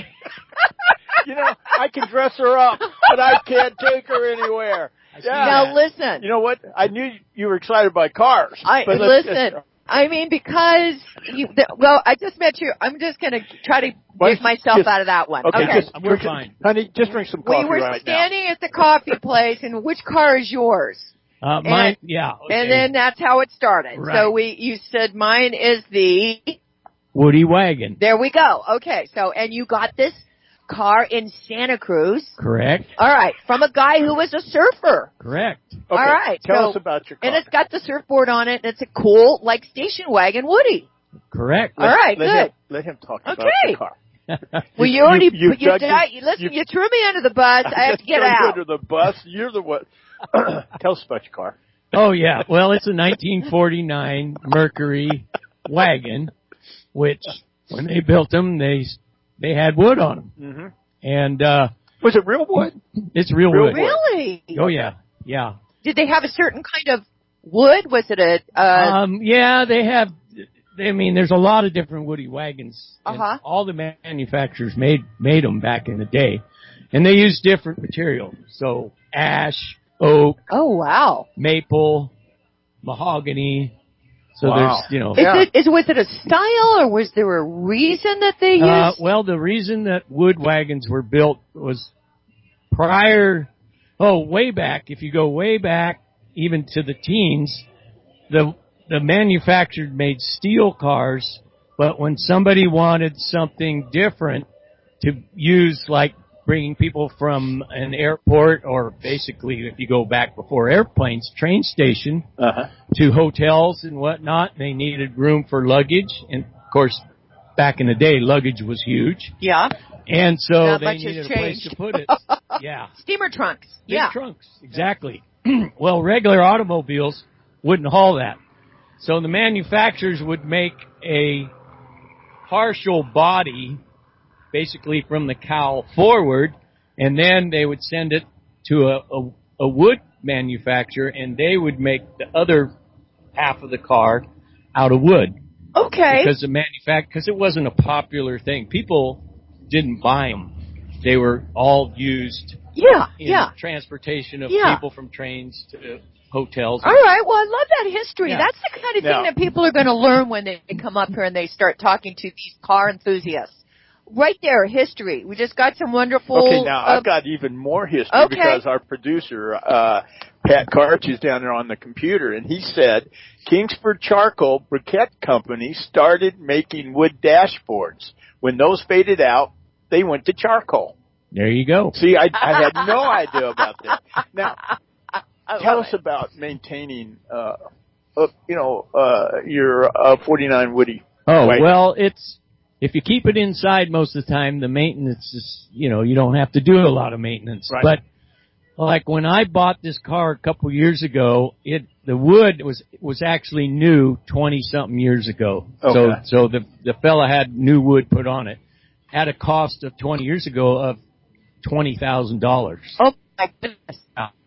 I can dress her up, but I can't take her anywhere. Now listen. You know what? I knew you were excited by cars. Listen. I mean, because I just met you. I'm just going to try to dig myself out of that one. Okay. We're fine. Honey, just drink some coffee right now. We were standing at the coffee place, and which car is yours? Mine, yeah. Okay. And then that's how it started. Right. So you said mine is the Woody Wagon. There we go. Okay. So, and you got this car in Santa Cruz. Correct. All right. From a guy who was a surfer. Correct. Okay. All right. Tell us about your car. And it's got the surfboard on it, and it's a cool, station wagon Woody. Correct. All right. Good. Let him talk about the car. Well, you already, you threw me under the bus. I have to get out. Under the bus. You're the one. Tell us about your car. Oh, yeah. Well, it's a 1949 Mercury wagon, which when they built them, they had wood on them. Mm-hmm. And was it real wood? It's real wood. Really? Oh, yeah. Yeah. Did they have a certain kind of wood? Was it yeah, they have. I mean, there's a lot of different Woody wagons. Uh-huh. All the manufacturers made them back in the day, and they used different material. So ash, oak. Oh wow. Maple, mahogany. So wow. there's, was it a style, or was there a reason that they used? Well, the reason that wood wagons were built was way back. If you go way back, even to the teens, the manufacturer made steel cars, but when somebody wanted something different to use, like bringing people from an airport, or basically, if you go back before airplanes, train station, to hotels and whatnot. They needed room for luggage. And, of course, back in the day, luggage was huge. Yeah. And so Not they much needed has a place changed. to put it. Yeah. Steamer trunks. Big trunks, exactly. Well, regular automobiles wouldn't haul that. So the manufacturers would make a partial body, basically from the cowl forward, and then they would send it to a wood manufacturer, and they would make the other half of the car out of wood. Okay. Because it wasn't a popular thing. People didn't buy them. They were all used in transportation of people from trains to hotels. All right. Well, I love that history. Yeah. That's the kind of thing that people are going to learn when they come up here and they start talking to these car enthusiasts. Right there, history. We just got some wonderful... Okay, now I've got even more history because our producer, Pat Karch, is down there on the computer, and he said Kingsford Charcoal Briquette Company started making wood dashboards. When those faded out, they went to charcoal. There you go. See, I had no idea about that. Now, tell us about maintaining, your 49 Woody. Oh, wagon. well, if you keep it inside most of the time, the maintenance is, you don't have to do a lot of maintenance. Right. But like when I bought this car a couple years ago, the wood was actually new 20-something years ago. Okay. So the fella had new wood put on it at a cost of 20 years ago of $20,000. Oh my goodness.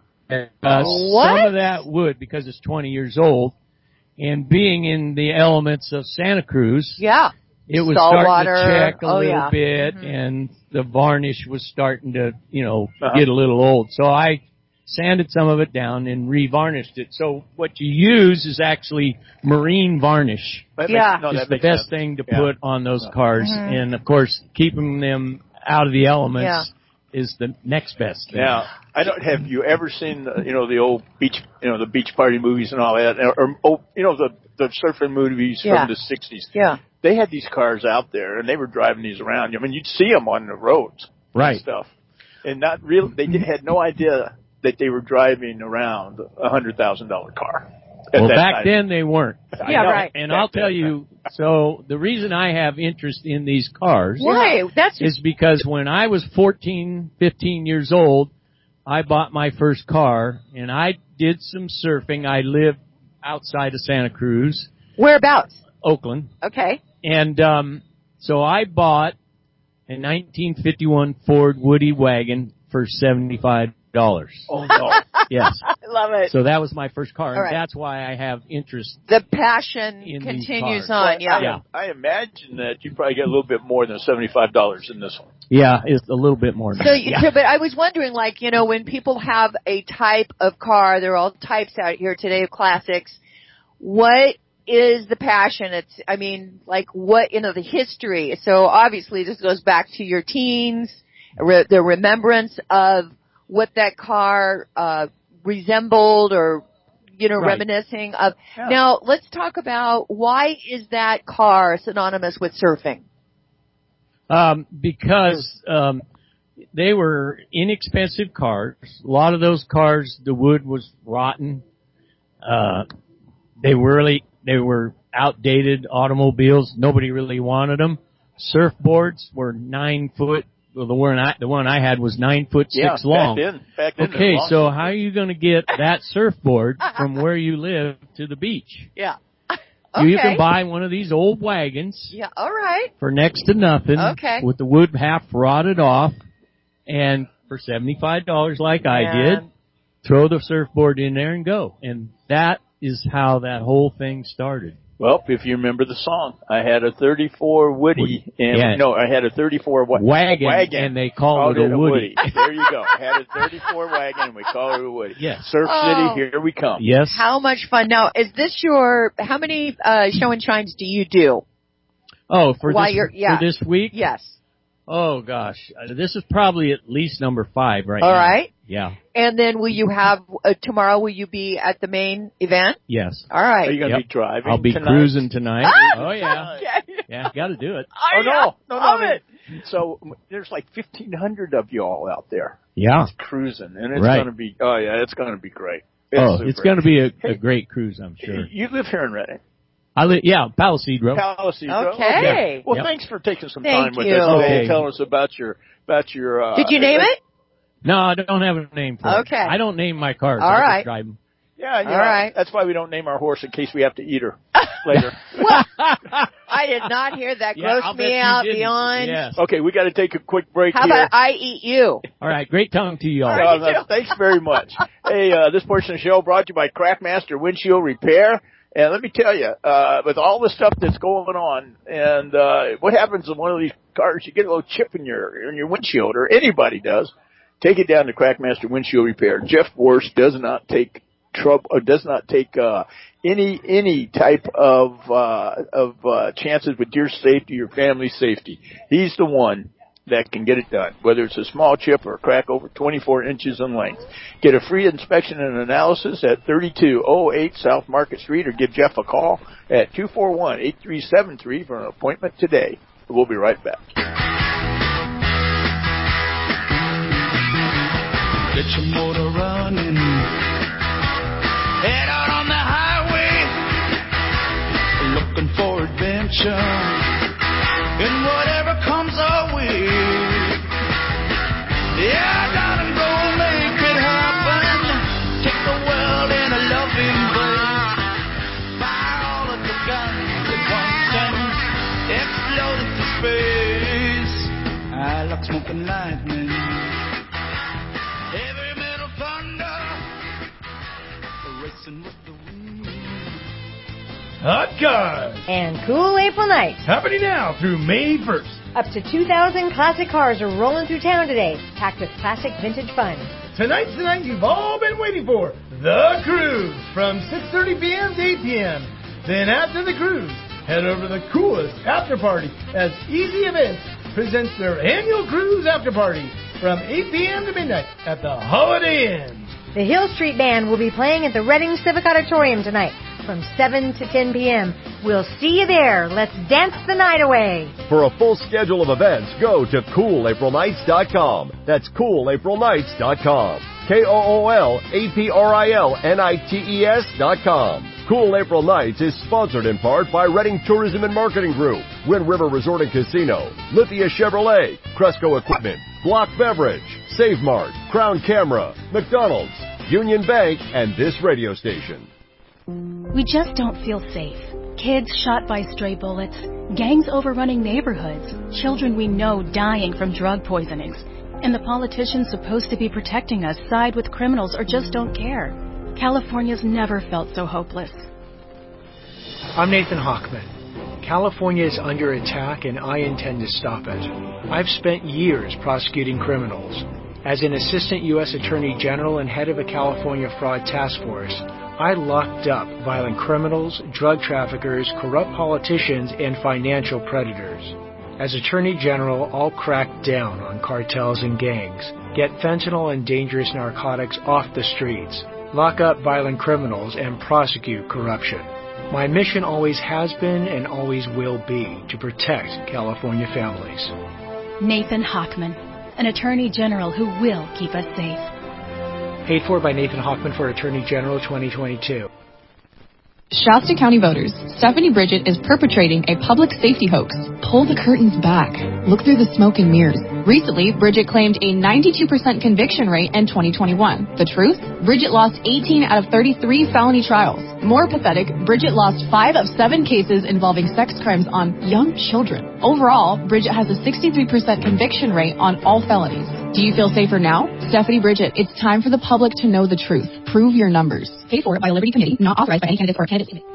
Some of that wood, because it's 20 years old, and being in the elements of Santa Cruz, it was starting to check a little bit, and the varnish was starting to, get a little old. So I sanded some of it down and re-varnished it. So what you use is actually marine varnish. It's the best thing to put on those cars. Mm-hmm. And, of course, keeping them out of the elements is the next best thing. Now, have you ever seen, the old beach, the beach party movies and all that, or the surfing movies from the 60s? Yeah. They had these cars out there, and they were driving these around. I mean, you'd see them on the roads, right? And stuff, and had no idea that they were driving around $100,000 car. Well, back then they weren't. Yeah, right. And I'll tell you, so the reason I have interest in these cars is because when I was 14, 15 years old, I bought my first car, and I did some surfing. I lived outside of Santa Cruz. Whereabouts? Oakland. Okay. And so I bought a 1951 Ford Woody wagon for $75. Oh, no. Yes. I love it. So that was my first car, and All right. that's why I have interest. The passion in continues these on. cars. I imagine that you probably get a little bit more than $75 in this one. Yeah, it's a little bit more. But I was wondering, when people have a type of car, there are all types out here today of classics. What is the passion? The history. So obviously this goes back to your teens, the remembrance of what that car resembled or, reminiscing of. Yeah. Now, let's talk about why is that car synonymous with surfing? Because they were inexpensive cars. A lot of those cars, the wood was rotten. They were outdated automobiles. Nobody really wanted them. Surfboards were 9 foot. Well, the one I had was 9 foot 6 long. Back then okay, so how are you going to get that surfboard from where you live to the beach? Yeah. Okay. You can buy one of these old wagons. Yeah, all right. For next to nothing. Okay. With the wood half rotted off, and for $75 like I did, throw the surfboard in there and go. And that is how that whole thing started. Well, if you remember the song, I had a 34 Woody, I had a 34 wagon, and they called it a Woody. There you go. I had a 34 wagon, and we called it a Woody. Yes. Surf City, here we come. Yes. How much fun. Now, is this how many show and shines do you do? Oh, for this week? Yes. Oh, gosh. This is probably at least number 5 right now. All right. Yeah. And then will you have, tomorrow, will you be at the main event? Yes. All right. Are you going to be driving I'll be tonight? cruising tonight. Oh, yeah. Okay. Yeah, got to do it. No. So there's like 1,500 of you all out there. Yeah. It's cruising, and it's Right. going to be, it's going to be great. It's going to be a great cruise, I'm sure. You live here in Redding. Palisadro. Palisadro. Okay. Well, Yep. thanks for taking some Thank time with you. us today Okay. and telling us about your. Did you name it? No, I don't have a name for it. Okay. I don't name my cars. All I right. just drive them. Yeah, All right. That's why we don't name our horse in case we have to eat her later. I did not hear that. Yeah, Gross I'll bet me you out didn't. beyond. Yes. Okay, we got to take a quick break How here. about I eat you? All right. Great tongue to you all. Thanks very much. Hey, this portion of the show brought to you by Craftmaster Windshield Repair. And let me tell you, with all the stuff that's going on, and what happens in one of these cars, you get a little chip in your windshield, or anybody does. Take it down to Craftmaster Windshield Repair. Jeff Worst does not take trouble, or does not take any type of chances with your safety, your family's safety. He's the one that can get it done, whether it's a small chip or a crack over 24 inches in length. Get a free inspection and analysis at 3208 South Market Street, or give Jeff a call at 241-8373 for an appointment today. We'll be right back. Get your motor running. Head out on the highway, looking for adventure, and whatever comes our way. Yeah, darling, go make it happen. Take the world in a loving embrace. Fire all of the guns at once and explode into space. I like smoking lightning. Heavy metal thunder, racing with the wind. Hot Cars And Cool April Nights. happening now through May 1st. Up to 2,000 classic cars are rolling through town today, packed with classic vintage fun. Tonight's the night you've all been waiting for, The Cruise, from 6:30 p.m. to 8 p.m. Then after the cruise, head over to the coolest after party as Easy Events presents their annual cruise after party from 8 p.m. to midnight at the Holiday Inn. The Hill Street Band will be playing at the Reading Civic Auditorium tonight from 7 to 10 p.m. We'll see you there. Let's dance the night away. For a full schedule of events, go to CoolAprilNights.com. That's CoolAprilNights.com. KoolAprilNights.com. Cool April Nights is sponsored in part by Reading Tourism and Marketing Group, Wind River Resort and Casino, Lithia Chevrolet, Cresco Equipment, Block Beverage, Save Mart, Crown Camera, McDonald's, Union Bank, and this radio station. We just don't feel safe. Kids shot by stray bullets, gangs overrunning neighborhoods, children we know dying from drug poisonings, and the politicians supposed to be protecting us side with criminals or just don't care. California's never felt so hopeless. I'm Nathan Hochman. California is under attack and I intend to stop it. I've spent years prosecuting criminals. As an assistant U.S. Attorney General and head of a California fraud task force, I locked up violent criminals, drug traffickers, corrupt politicians, and financial predators. As Attorney General, I'll crack down on cartels and gangs, get fentanyl and dangerous narcotics off the streets, lock up violent criminals, and prosecute corruption. My mission always has been and always will be to protect California families. Nathan Hochman, an Attorney General who will keep us safe. Paid for by Nathan Hochman for Attorney General 2022. Shasta County voters, Stephanie Bridget is perpetrating a public safety hoax. Pull the curtains back. Look through the smoke and mirrors. Recently, Bridget claimed a 92% conviction rate in 2021. The truth? Bridget lost 18 out of 33 felony trials. More pathetic, Bridget lost 5 of 7 cases involving sex crimes on young children. Overall, Bridget has a 63% conviction rate on all felonies. Do you feel safer now? Stephanie Bridget, it's time for the public to know the truth. Prove your numbers. Paid for by Liberty Committee, not authorized by any candidate or candidate committee.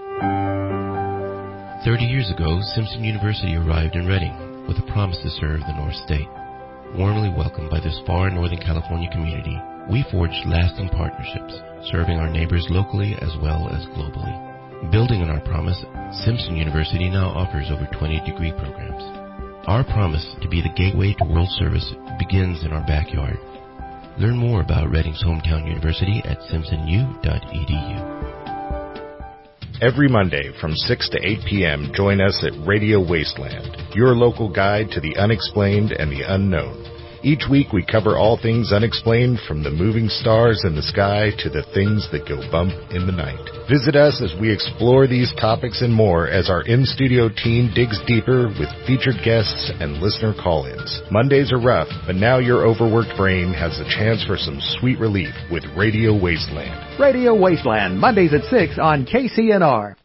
30 years ago, Simpson University arrived in Reading with a promise to serve the North State. Warmly welcomed by this far Northern California community, we forged lasting partnerships, serving our neighbors locally as well as globally. Building on our promise, Simpson University now offers over 20 degree programs. Our promise to be the gateway to world service begins in our backyard. Learn more about Reading's hometown university at simpsonu.edu. Every Monday from 6 to 8 p.m., join us at Radio Wasteland, your local guide to the unexplained and the unknown. Each week we cover all things unexplained, from the moving stars in the sky to the things that go bump in the night. Visit us as we explore these topics and more as our in-studio team digs deeper with featured guests and listener call-ins. Mondays are rough, but now your overworked brain has a chance for some sweet relief with Radio Wasteland. Radio Wasteland, Mondays at 6 on KCNR.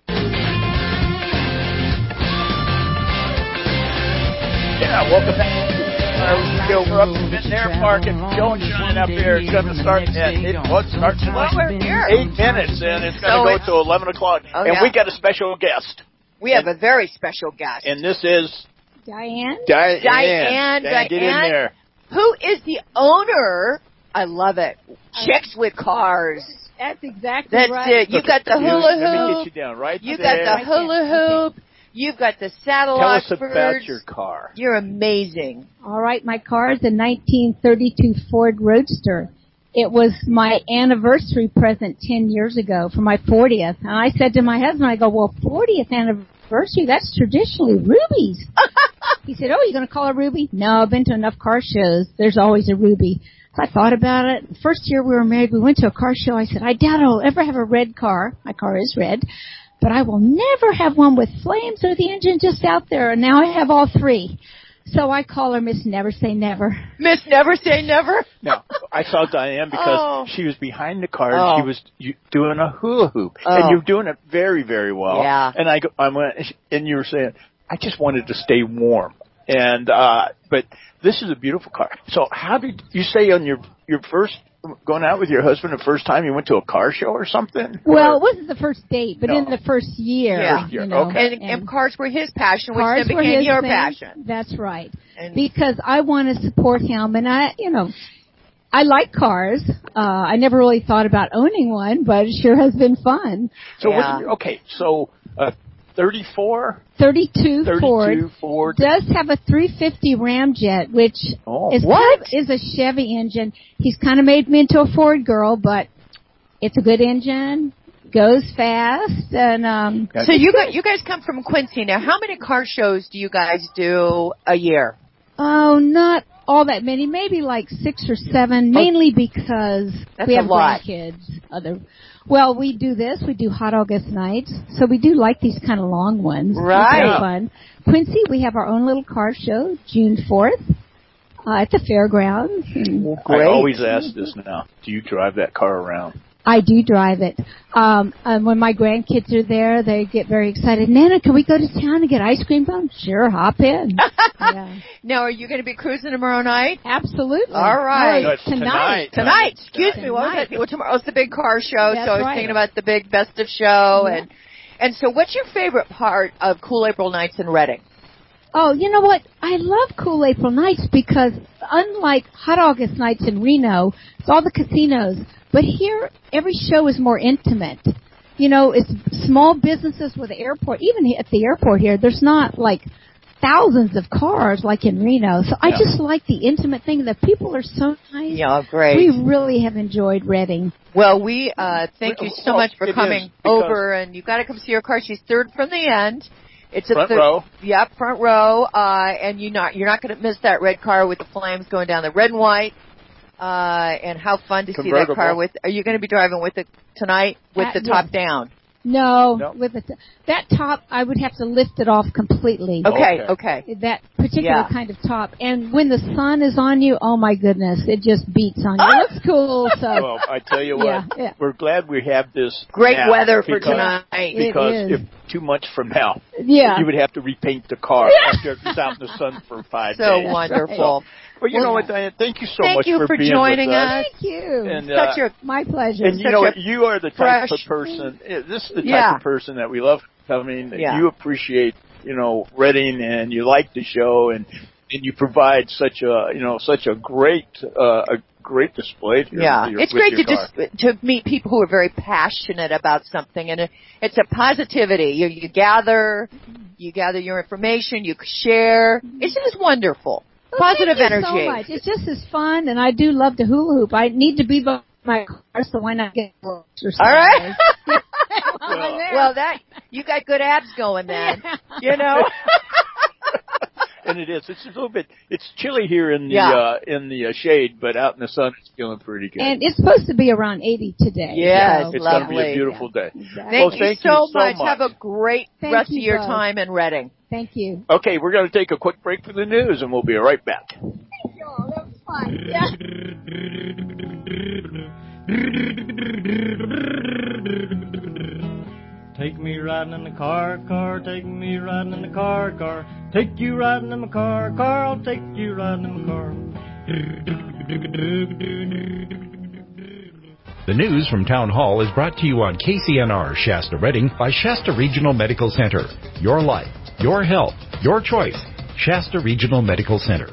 Yeah, welcome back. We're up in Air Park and Joe and Shine up here. It's going to start at 8 minutes, and it's going to go to 11 o'clock. Oh, and we got a special guest. We have a very special guest. And this is Diane. Diane, get in there. Who is the owner? I love it. Chicks with Cars. That's exactly right. right. That's it. You got the hula hoop. Let me get you down right You there. got the hula hoop. Okay. You've got the saddle Tell us Oxfords. about your car. You're amazing. All right, my car is a 1932 Ford Roadster. It was my anniversary present 10 years ago for my 40th. And I said to my husband, I go, well, 40th anniversary, that's traditionally rubies. He said, oh, you're going to call it ruby? No, I've been to enough car shows. There's always a ruby. So I thought about it. The first year we were married, we went to a car show. I said, I doubt I'll ever have a red car. My car is red. But I will never have one with flames or the engine just out there. And now I have all three. So I call her Miss Never Say Never. Miss Never Say Never? Now, I saw Diane because she was behind the car and she was doing a hula hoop. And you're doing it very, very well. Yeah. And I went, and you were saying, I just wanted to stay warm. And, but this is a beautiful car. So how did you say on your first, going out with your husband the first time you went to a car show or something? Well, it wasn't the first date, but in the first year. Yeah. You know, okay. And cars were his passion, which cars then were became his your thing. passion. That's right. Because I want to support him, and I like cars. I never really thought about owning one, but it sure has been fun. So, so 32 Ford does have a 350 Ramjet, which is a Chevy engine. He's kind of made me into a Ford girl, but it's a good engine, goes fast, and so you guys come from Quincy. Now, how many car shows do you guys do a year? Oh, not all that many, maybe like 6 or 7, mainly because we have grandkids. Well, we do this. We do Hot August nights, so we do like these kind of long ones. Right. It's fun. Quincy, we have our own little car show, June 4th, at the fairgrounds. I always ask this now. Do you drive that car around? I do drive it. When my grandkids are there, they get very excited. Nana, can we go to town and get ice cream from? Sure, hop in. Yeah. Now, are you going to be cruising tomorrow night? Absolutely. All right. No, tonight. Excuse me. What was it? Well, tomorrow's the big car show, That's so I was thinking about the big best of show. Yeah. And so what's your favorite part of Cool April Nights in Reading? Oh, you know what? I love Cool April Nights because unlike Hot August Nights in Reno, it's all the casinos. But here, every show is more intimate. You know, it's small businesses with the airport. Even at the airport here, there's not like thousands of cars like in Reno. So I just like the intimate thing. The people are so nice. Yeah, great. We really have enjoyed Reading. Well, we thank you so much for coming over, and you've got to come see our car. She's third from the end. It's front row. Yep, front row. And you're not going to miss that red car with the flames going down the red and white. And how fun to see that car with. Are you going to be driving with it tonight with the top down? No. With that top, I would have to lift it off completely. Okay. That particular kind of top. And when the sun is on you, oh my goodness, it just beats on you. It looks cool. So. Well, I tell you what, we're glad we have this great now weather for tonight. Because if 2 months from now, you would have to repaint the car after it's out in the sun for 5 days. So wonderful. Well, you know what, Diane? Thank you so much for being joining with us. Thank you. And, my pleasure. And you know what? You are the type of person. This is the type of person that we love coming. That you appreciate, Reading, and you like the show, and you provide such a great display. It's great to meet people who are very passionate about something, and it's a positivity. You gather your information, you share. It's just wonderful. Well, positive energy. So much. It's just as fun, and I do love to hula hoop. I need to be by my car, so why not get exercise? All right. Well, that you got good abs going then. You know. And it is. It's a little bit. It's chilly here in the shade, but out in the sun, it's feeling pretty good. And it's supposed to be around 80 today. Yes, it's lovely. going to be a beautiful day. Thank you so much. Have a great rest of your both. time in Reading. Thank you. Okay, we're going to take a quick break for the news, and we'll be right back. That was fun. Yeah. Take me riding in the car, take me riding in the car, take you riding in my car, I'll take you riding in my car. The news from Town Hall is brought to you on KCNR Shasta Reading by Shasta Regional Medical Center. Your life, your health, your choice. Shasta Regional Medical Center.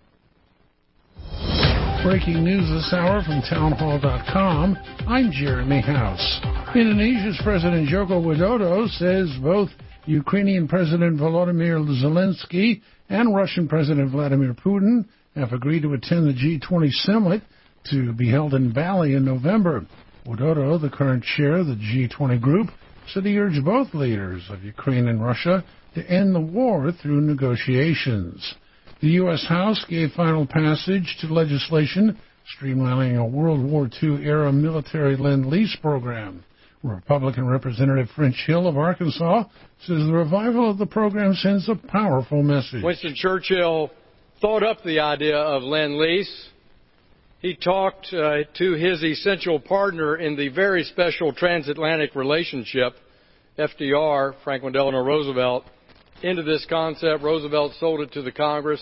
Breaking news this hour from townhall.com. I'm Jeremy House. Indonesia's President Joko Widodo says both Ukrainian President Volodymyr Zelensky and Russian President Vladimir Putin have agreed to attend the G20 summit to be held in Bali in November. Widodo, the current chair of the G20 group, said he urged both leaders of Ukraine and Russia to end the war through negotiations. The U.S. House gave final passage to legislation streamlining a World War II-era military Lend-Lease program. Republican Representative French Hill of Arkansas says the revival of the program sends a powerful message. Winston Churchill thought up the idea of Lend-Lease. He talked to his essential partner in the very special transatlantic relationship, FDR, Franklin Delano Roosevelt, into this concept. Roosevelt sold it to the Congress,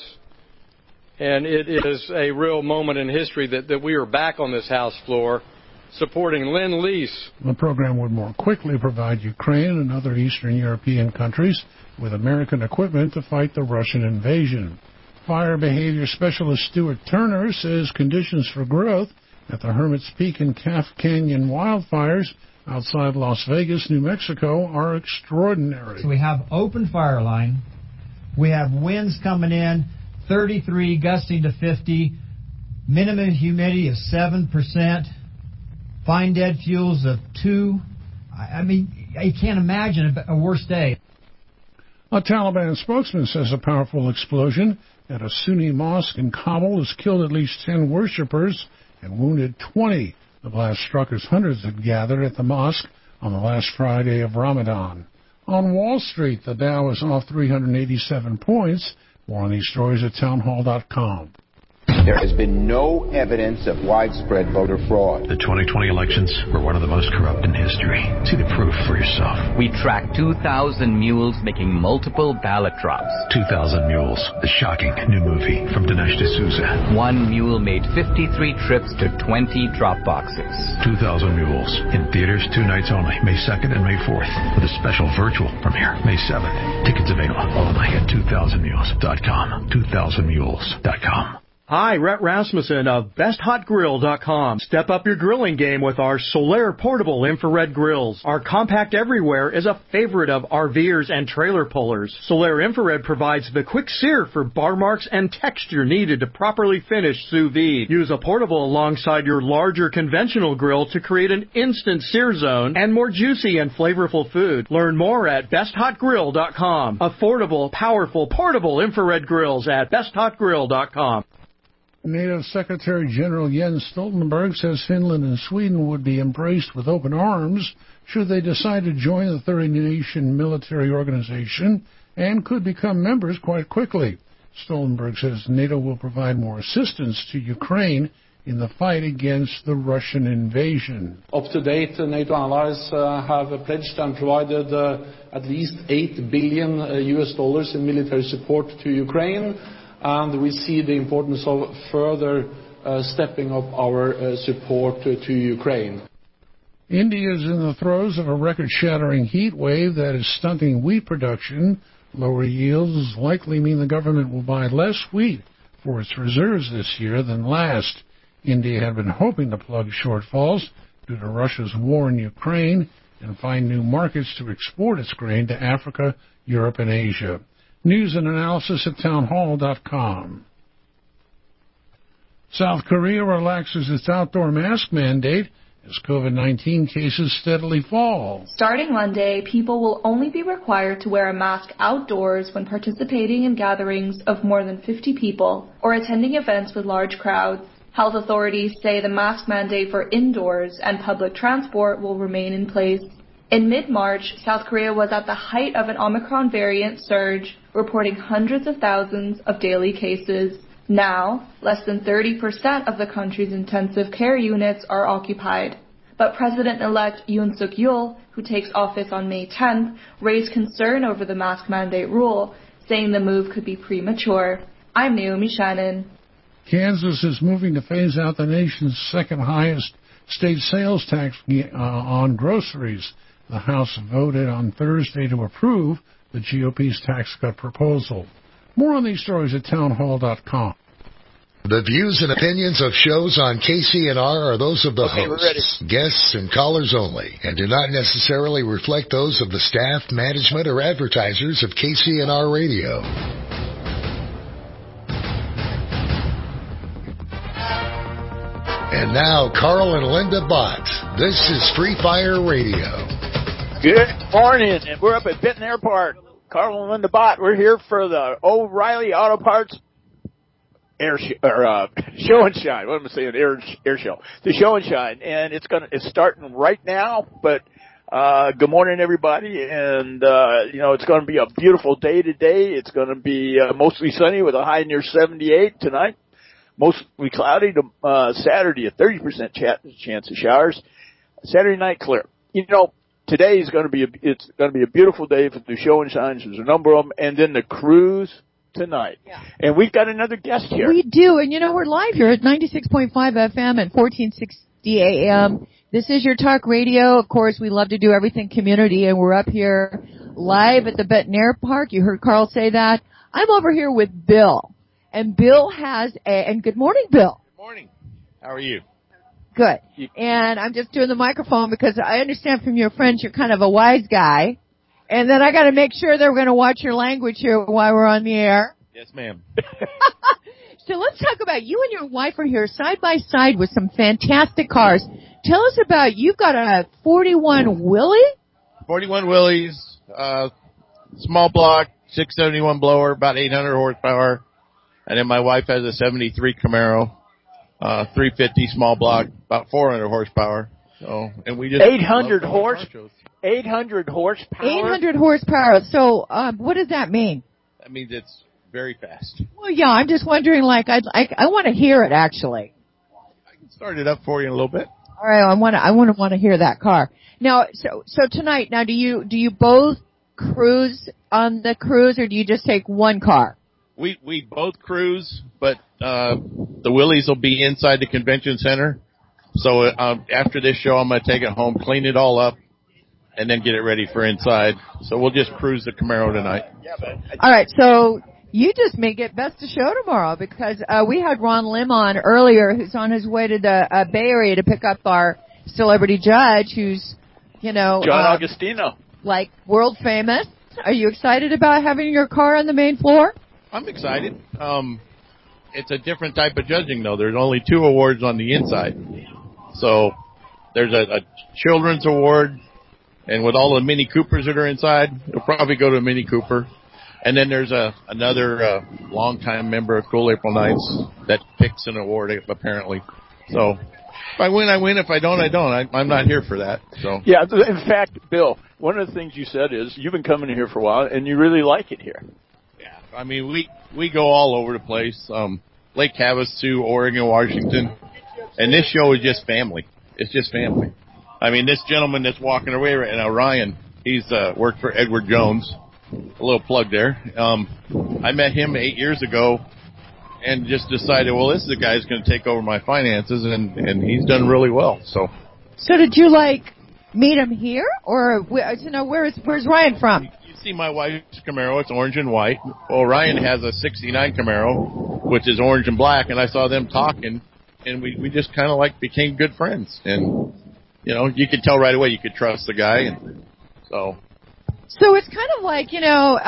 and it is a real moment in history that we are back on this House floor supporting Lend-Lease. The program would more quickly provide Ukraine and other Eastern European countries with American equipment to fight the Russian invasion. Fire behavior specialist Stuart Turner says conditions for growth at the Hermit's Peak and Calf Canyon wildfires outside Las Vegas, New Mexico, are extraordinary. So we have open fire line. We have winds coming in, 33 gusting to 50, minimum humidity of 7%, fine dead fuels of 2. I mean, you can't imagine a worse day. A Taliban spokesman says a powerful explosion at a Sunni mosque in Kabul has killed at least 10 worshippers and wounded 20. The blast struck as hundreds had gathered at the mosque on the last Friday of Ramadan. On Wall Street, the Dow is off 387 points. More on these stories at townhall.com. There has been no evidence of widespread voter fraud. The 2020 elections were one of the most corrupt in history. See the proof for yourself. We tracked 2,000 mules making multiple ballot drops. 2,000 Mules, the shocking new movie from Dinesh D'Souza. One mule made 53 trips to 20 drop boxes. 2,000 Mules, in theaters 2 nights only, May 2nd and May 4th, with a special virtual premiere, May 7th. Tickets available only at 2000mules.com. 2000mules.com. Hi, Rhett Rasmussen of BestHotGrill.com. Step up your grilling game with our Solaire portable infrared grills. Our compact everywhere is a favorite of RVers and trailer pullers. Solaire infrared provides the quick sear for bar marks and texture needed to properly finish sous vide. Use a portable alongside your larger conventional grill to create an instant sear zone and more juicy and flavorful food. Learn more at BestHotGrill.com. Affordable, powerful, portable infrared grills at BestHotGrill.com. NATO Secretary General Jens Stoltenberg says Finland and Sweden would be embraced with open arms should they decide to join the 30-nation military organization and could become members quite quickly. Stoltenberg says NATO will provide more assistance to Ukraine in the fight against the Russian invasion. Up to date, NATO allies have pledged and provided at least $8 billion in military support to Ukraine. And we see the importance of further stepping up our support to Ukraine. India is in the throes of a record-shattering heat wave that is stunting wheat production. Lower yields likely mean the government will buy less wheat for its reserves this year than last. India had been hoping to plug shortfalls due to Russia's war in Ukraine and find new markets to export its grain to Africa, Europe, and Asia. News and analysis at townhall.com. South Korea relaxes its outdoor mask mandate as COVID-19 cases steadily fall. Starting Monday, people will only be required to wear a mask outdoors when participating in gatherings of more than 50 people or attending events with large crowds. Health authorities say the mask mandate for indoors and public transport will remain in place. In mid-March, South Korea was at the height of an Omicron variant surge, reporting hundreds of thousands of daily cases. Now, less than 30% of the country's intensive care units are occupied. But President-elect Yoon Suk-yeol, who takes office on May 10th, raised concern over the mask mandate rule, saying the move could be premature. I'm Naomi Shannon. Kansas is moving to phase out the nation's second highest state sales tax on groceries. The House voted on Thursday to approve the GOP's tax cut proposal. More on these stories at townhall.com. The views and opinions of shows on KCNR are those of the hosts, guests, and callers only, and do not necessarily reflect those of the staff, management, or advertisers of KCNR Radio. And now, Carl and Linda Bott. This is Free Fire Radio. Good morning, and we're up at Benton Air Park. Carl and Linda Bott, we're here for the O'Reilly Auto Parts Show and Shine. What am I saying? Air show. The Show and Shine, and it's starting right now. But good morning, everybody, and it's going to be a beautiful day today. It's going to be mostly sunny with a high near 78 tonight. Mostly cloudy to Saturday, a 30% chance of showers. Saturday night clear. Today is going to be a beautiful day for the Show and Shines. There's a number of them, and then the cruise tonight. Yeah. And we've got another guest here. We do, and we're live here at 96.5 FM and 1460 AM. This is your talk radio. Of course, we love to do everything community, and we're up here live at the Benton Air Park. You heard Carl say that. I'm over here with Bill, and Bill and good morning, Bill. Good morning. How are you? Good. And I'm just doing the microphone because I understand from your friends you're kind of a wise guy. And then I got to make sure they're going to watch your language here while we're on the air. Yes, ma'am. So let's talk about you and your wife are here side by side with some fantastic cars. Tell us about, you've got a 41 Willie? 41 Willies, small block, 671 blower, about 800 horsepower. And then my wife has a 73 Camaro. 350 small block, about 400 horsepower. So, and we just 800 horsepower. 800 horsepower. 800 horsepower. So, what does that mean? That means it's very fast. Well, yeah, I'm just wondering. I want to hear it actually. I can start it up for you in a little bit. All right, I want to hear that car. Now, so tonight, do you both cruise on the cruise, or do you just take one car? We both cruise, but the Willies will be inside the convention center. So after this show, I'm going to take it home, clean it all up, and then get it ready for inside. So we'll just cruise the Camaro tonight. Yeah, but all right, so you just may get best of show tomorrow because we had Ron Lim on earlier, who's on his way to the Bay Area to pick up our celebrity judge, who's John Augustino, like world famous. Are you excited about having your car on the main floor? I'm excited. It's a different type of judging, though. There's only 2 awards on the inside. So there's a children's award, and with all the Mini Coopers that are inside, you'll probably go to a Mini Cooper. And then there's another longtime member of Cool April Nights that picks an award, apparently. So if I win, I win. If I don't, I don't. I'm not here for that. So yeah, in fact, Bill, one of the things you said is you've been coming here for a while, and you really like it here. I mean, we go all over the place. Lake Havasu, Oregon, Washington. And this show is just family. It's just family. I mean, this gentleman that's walking away right now, Ryan, he's worked for Edward Jones. A little plug there. I met him 8 years ago and just decided, well, this is the guy who's going to take over my finances, and he's done really well. So did you, meet him here? Or, where's Ryan from? See my wife's Camaro, it's orange and white. Well, Ryan has a 69 Camaro, which is orange and black, and I saw them talking, and we just kind of became good friends. And, you could tell right away you could trust the guy, and so. So it's kind of like,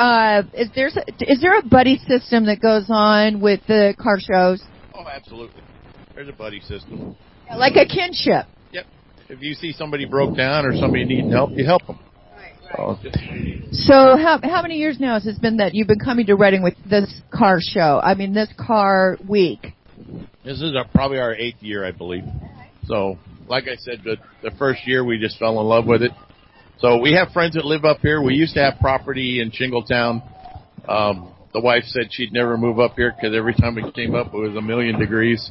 is there a buddy system that goes on with the car shows? Oh, absolutely. There's a buddy system. Like a kinship. Yep. if you see somebody broke down or somebody needing help, you help them. So how many years now has it been that you've been coming to Reading with this car show? I mean, this car week. This is probably our 8th year, I believe. So, like I said, the first year we just fell in love with it. So we have friends that live up here. We used to have property in Shingletown. The wife said she'd never move up here because every time we came up it was 1,000,000 degrees.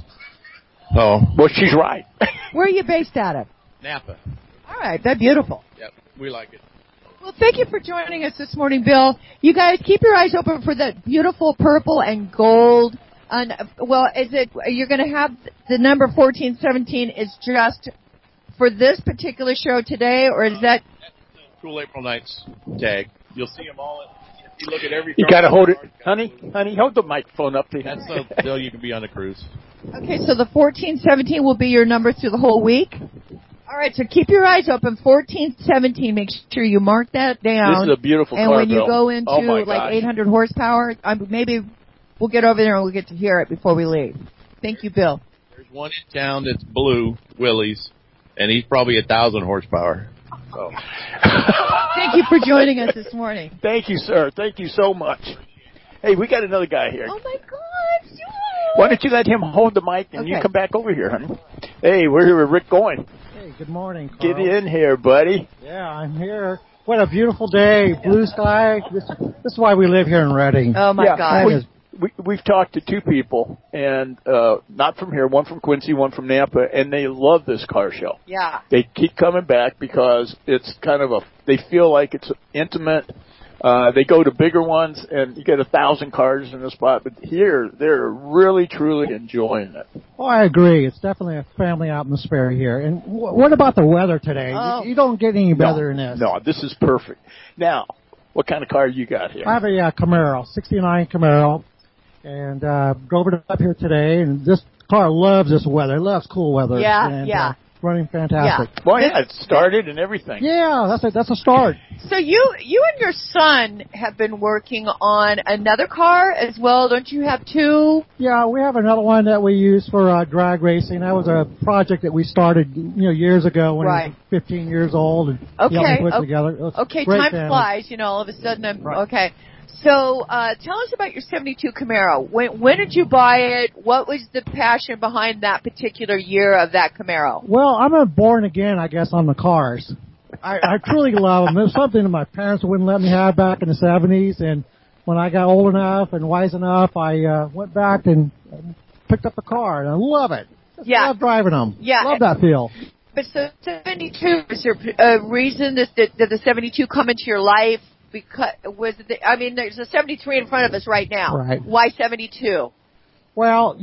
So, well, she's right. Where are you based out of? Napa. All right, that's beautiful. Yep, we like it. Well, thank you for joining us this morning, Bill. You guys keep your eyes open for that beautiful purple and gold. Well, is it you're going to have the number 1417 is just for this particular show today, or is that Cool April Nights tag? You'll see them all. If you look at every. You got to hold it, honey. Hold the microphone up to you. That's so you can be on the cruise. Okay, so the 1417 will be your number through the whole week. All right, so keep your eyes open. 1417. Make sure you mark that down. This is a beautiful and car, when you Bill. go into like 800 horsepower, maybe we'll get over there and we'll get to hear it before we leave. Thank you, Bill. There's one in town that's blue, Willie's, and he's probably 1,000 horsepower. So. Thank you for joining us this morning. Thank you, sir. Thank you so much. Hey, we got another guy here. Oh, my gosh. Why don't you let him hold the mic and you come back over here, honey? Hey, we're here with Rick Goin. Hey, good morning, Carl. Get in here, buddy. Yeah, I'm here. What a beautiful day. Blue sky. This is why we live here in Reading. Oh, my God. We've talked to two people, and not from here, one from Quincy, one from Napa, and they love this car show. Yeah. They keep coming back because it's kind of they feel like it's intimate. They go to bigger ones, and you get 1,000 cars in a spot. But here, they're really, truly enjoying it. Oh, I agree. It's definitely a family atmosphere here. And what about the weather today? Oh. You don't get any better than this. No, this is perfect. Now, what kind of car you got here? I have a Camaro, 69 Camaro, and drove it up here today. And this car loves this weather. It loves cool weather. Yeah, and, yeah. Running fantastic. Yeah. Well, yeah, it started and everything. Yeah, that's a start. So you and your son have been working on another car as well, don't you have two? Yeah, we have another one that we use for drag racing. That was a project that we started, years ago when I was 15 years old, and helped me put it together. Okay, time flies. All of a sudden okay. So tell us about your 72 Camaro. When did you buy it? What was the passion behind that particular year of that Camaro? Well, I'm a born again, I guess, on the cars. I truly love them. There's something that my parents wouldn't let me have back in the 70s, and when I got old enough and wise enough, I went back and picked up a car, and I love it. I love driving them. Yeah. Love that feel. But so 72, is there a reason that the 72 come into your life? Because there's a 73 in front of us right now. Right. Why 72? Well,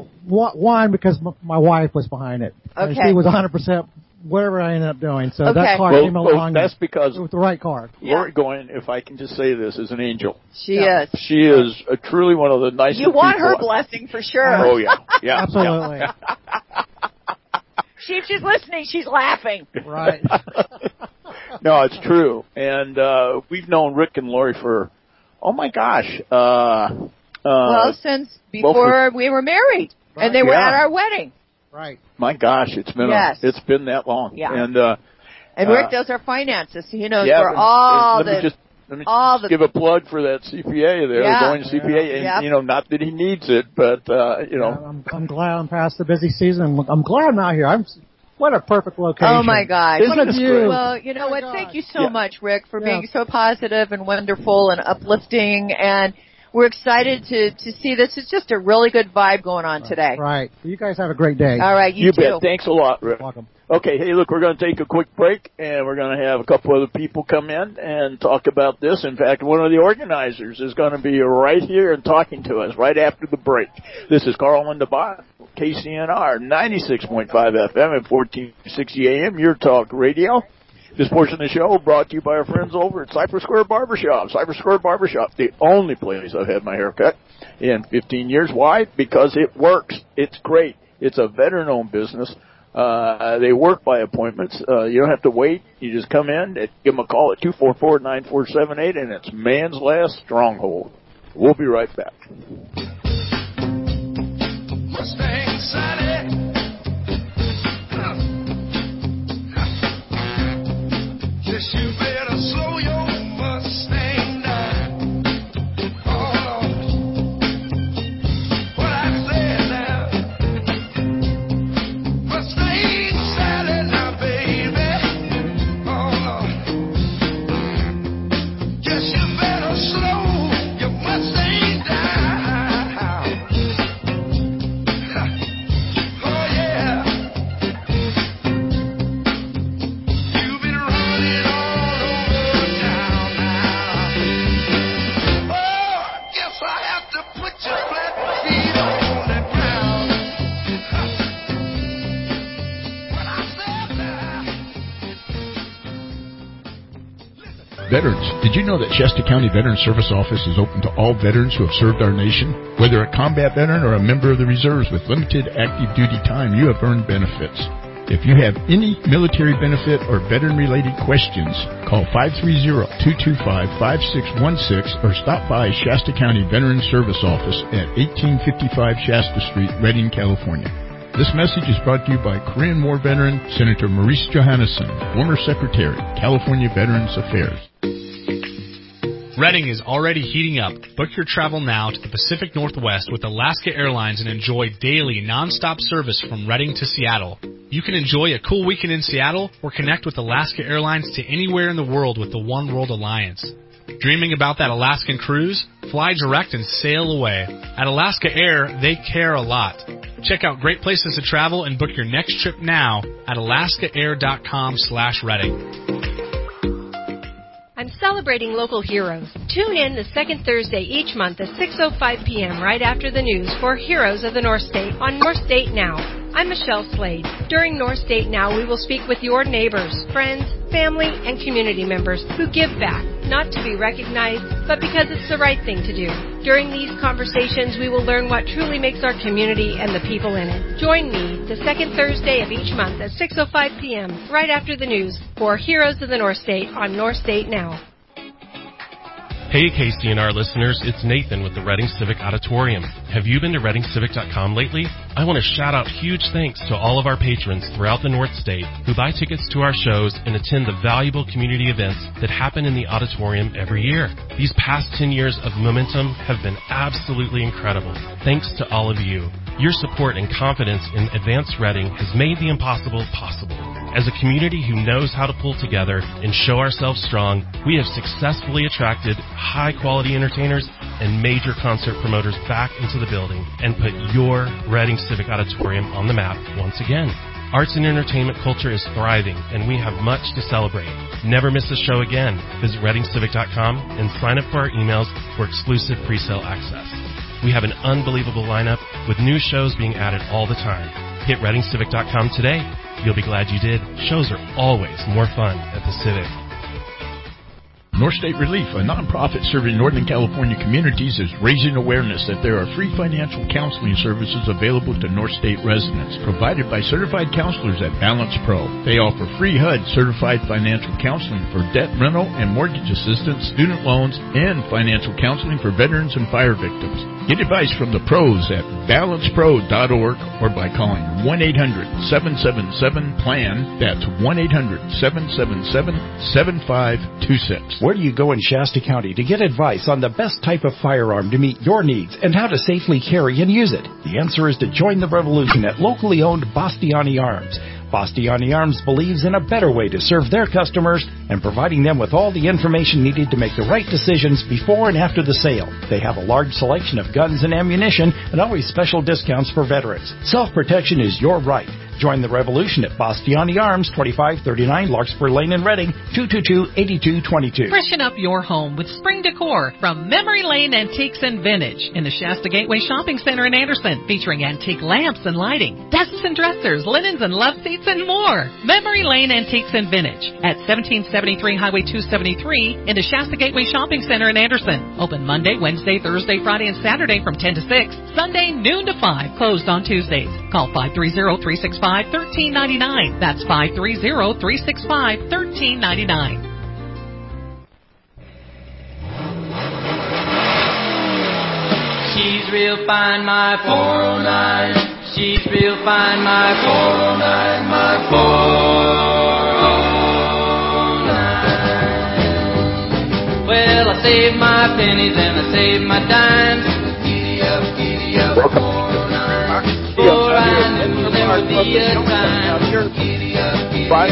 one, because my wife was behind it. Okay. And she was 100% whatever I ended up doing. So that car came along. That's because with the right car. Lori Goin, if I can just say this, is an angel. She is. She is truly one of the nicest people. You want her blessing for sure. Oh, yeah. Yeah. Absolutely. Yeah. If she's listening, she's laughing. Right. No, it's true. And we've known Rick and Lori for, oh, my gosh. Since before we were married. Right. And they were at our wedding. Right. My gosh, it's been that long. Yeah. And Rick does our finances. He knows for all let me just give a plug for that CPA there, going to CPA, and not that he needs it, but I'm glad I'm past the busy season. I'm glad I'm out here. What a perfect location. Oh my gosh. What a view. Well, you know what? Thank you so much, Rick, for being so positive and wonderful and uplifting, and we're excited to see this. It's just a really good vibe going on today. Right. You guys have a great day. All right, you too. Bet. Thanks a lot, Rick. Welcome. Okay, hey, look, we're going to take a quick break, and we're going to have a couple other people come in and talk about this. In fact, one of the organizers is going to be right here and talking to us right after the break. This is Carl and DeBot, KCNR, 96.5 FM and 1460 AM, Your Talk Radio. This portion of the show brought to you by our friends over at Cypress Square Barbershop. Cypress Square Barbershop, the only place I've had my hair cut in 15 years. Why? Because it works. It's great. It's a veteran-owned business. They work by appointments. You don't have to wait. You just come in, give them a call at 244-9478, and it's man's last stronghold. We'll be right back. Mustang Sally. Veterans, did you know that Shasta County Veteran Service Office is open to all veterans who have served our nation? Whether a combat veteran or a member of the reserves with limited active duty time, you have earned benefits. If you have any military benefit or veteran-related questions, call 530-225-5616 or stop by Shasta County Veteran Service Office at 1855 Shasta Street, Redding, California. This message is brought to you by Korean War veteran Senator Maurice Johannesson, former Secretary, California Veterans Affairs. Redding is already heating up. Book your travel now to the Pacific Northwest with Alaska Airlines and enjoy daily nonstop service from Redding to Seattle. You can enjoy a cool weekend in Seattle or connect with Alaska Airlines to anywhere in the world with the One World Alliance. Dreaming about that Alaskan cruise? Fly direct and sail away. At Alaska Air, they care a lot. Check out great places to travel and book your next trip now at alaskaair.com/Redding. I'm celebrating local heroes. Tune in the second Thursday each month at 6:05 p.m. right after the news for Heroes of the North State on North State Now. I'm Michelle Slade. During North State Now, we will speak with your neighbors, friends, family, and community members who give back, not to be recognized, but because it's the right thing to do. During these conversations, we will learn what truly makes our community and the people in it. Join me the second Thursday of each month at 6:05 p.m. right after the news for Heroes of the North State on North State Now. Hey KCNR listeners, it's Nathan with the Redding Civic Auditorium. Have you been to ReddingCivic.com lately? I want to shout out huge thanks to all of our patrons throughout the North State who buy tickets to our shows and attend the valuable community events that happen in the auditorium every year. These past 10 years of momentum have been absolutely incredible. Thanks to all of you. Your support and confidence in Advanced Redding has made the impossible possible. As a community who knows how to pull together and show ourselves strong, we have successfully attracted high-quality entertainers and major concert promoters back into the building and put your Redding Civic Auditorium on the map once again. Arts and entertainment culture is thriving, and we have much to celebrate. Never miss a show again. Visit ReddingCivic.com and sign up for our emails for exclusive pre-sale access. We have an unbelievable lineup with new shows being added all the time. Hit ReddingCivic.com today. You'll be glad you did. Shows are always more fun at the Civic. North State Relief, a nonprofit serving Northern California communities, is raising awareness that there are free financial counseling services available to North State residents, provided by certified counselors at Balance Pro. They offer free HUD certified financial counseling for debt rental and mortgage assistance, student loans, and financial counseling for veterans and fire victims. Get advice from the pros at balancepro.org or by calling 1-800-777-PLAN. That's 1-800-777-7526. Where do you go in Shasta County to get advice on the best type of firearm to meet your needs and how to safely carry and use it? The answer is to join the revolution at locally owned Bastiani Arms. Bastiani Arms believes in a better way to serve their customers and providing them with all the information needed to make the right decisions before and after the sale. They have a large selection of guns and ammunition and always special discounts for veterans. Self-protection is your right. Join the revolution at Bastiani Arms, 2539 Larkspur Lane in Redding, 222-8222. Freshen up your home with spring decor from Memory Lane Antiques and Vintage in the Shasta Gateway Shopping Center in Anderson, featuring antique lamps and lighting, desks and dressers, linens and love seats, and more. Memory Lane Antiques and Vintage at 1773 Highway 273 in the Shasta Gateway Shopping Center in Anderson. Open Monday, Wednesday, Thursday, Friday, and Saturday from 10 to 6. Sunday, noon to 5. Closed on Tuesdays. Call 530-365-1399. That's 530-365-1399. She's real fine, my 409. She's real fine, my 409, my 409. Well, I saved my pennies and I saved my dimes. Giddy up, 409. For I knew there would be a time. Giddy up,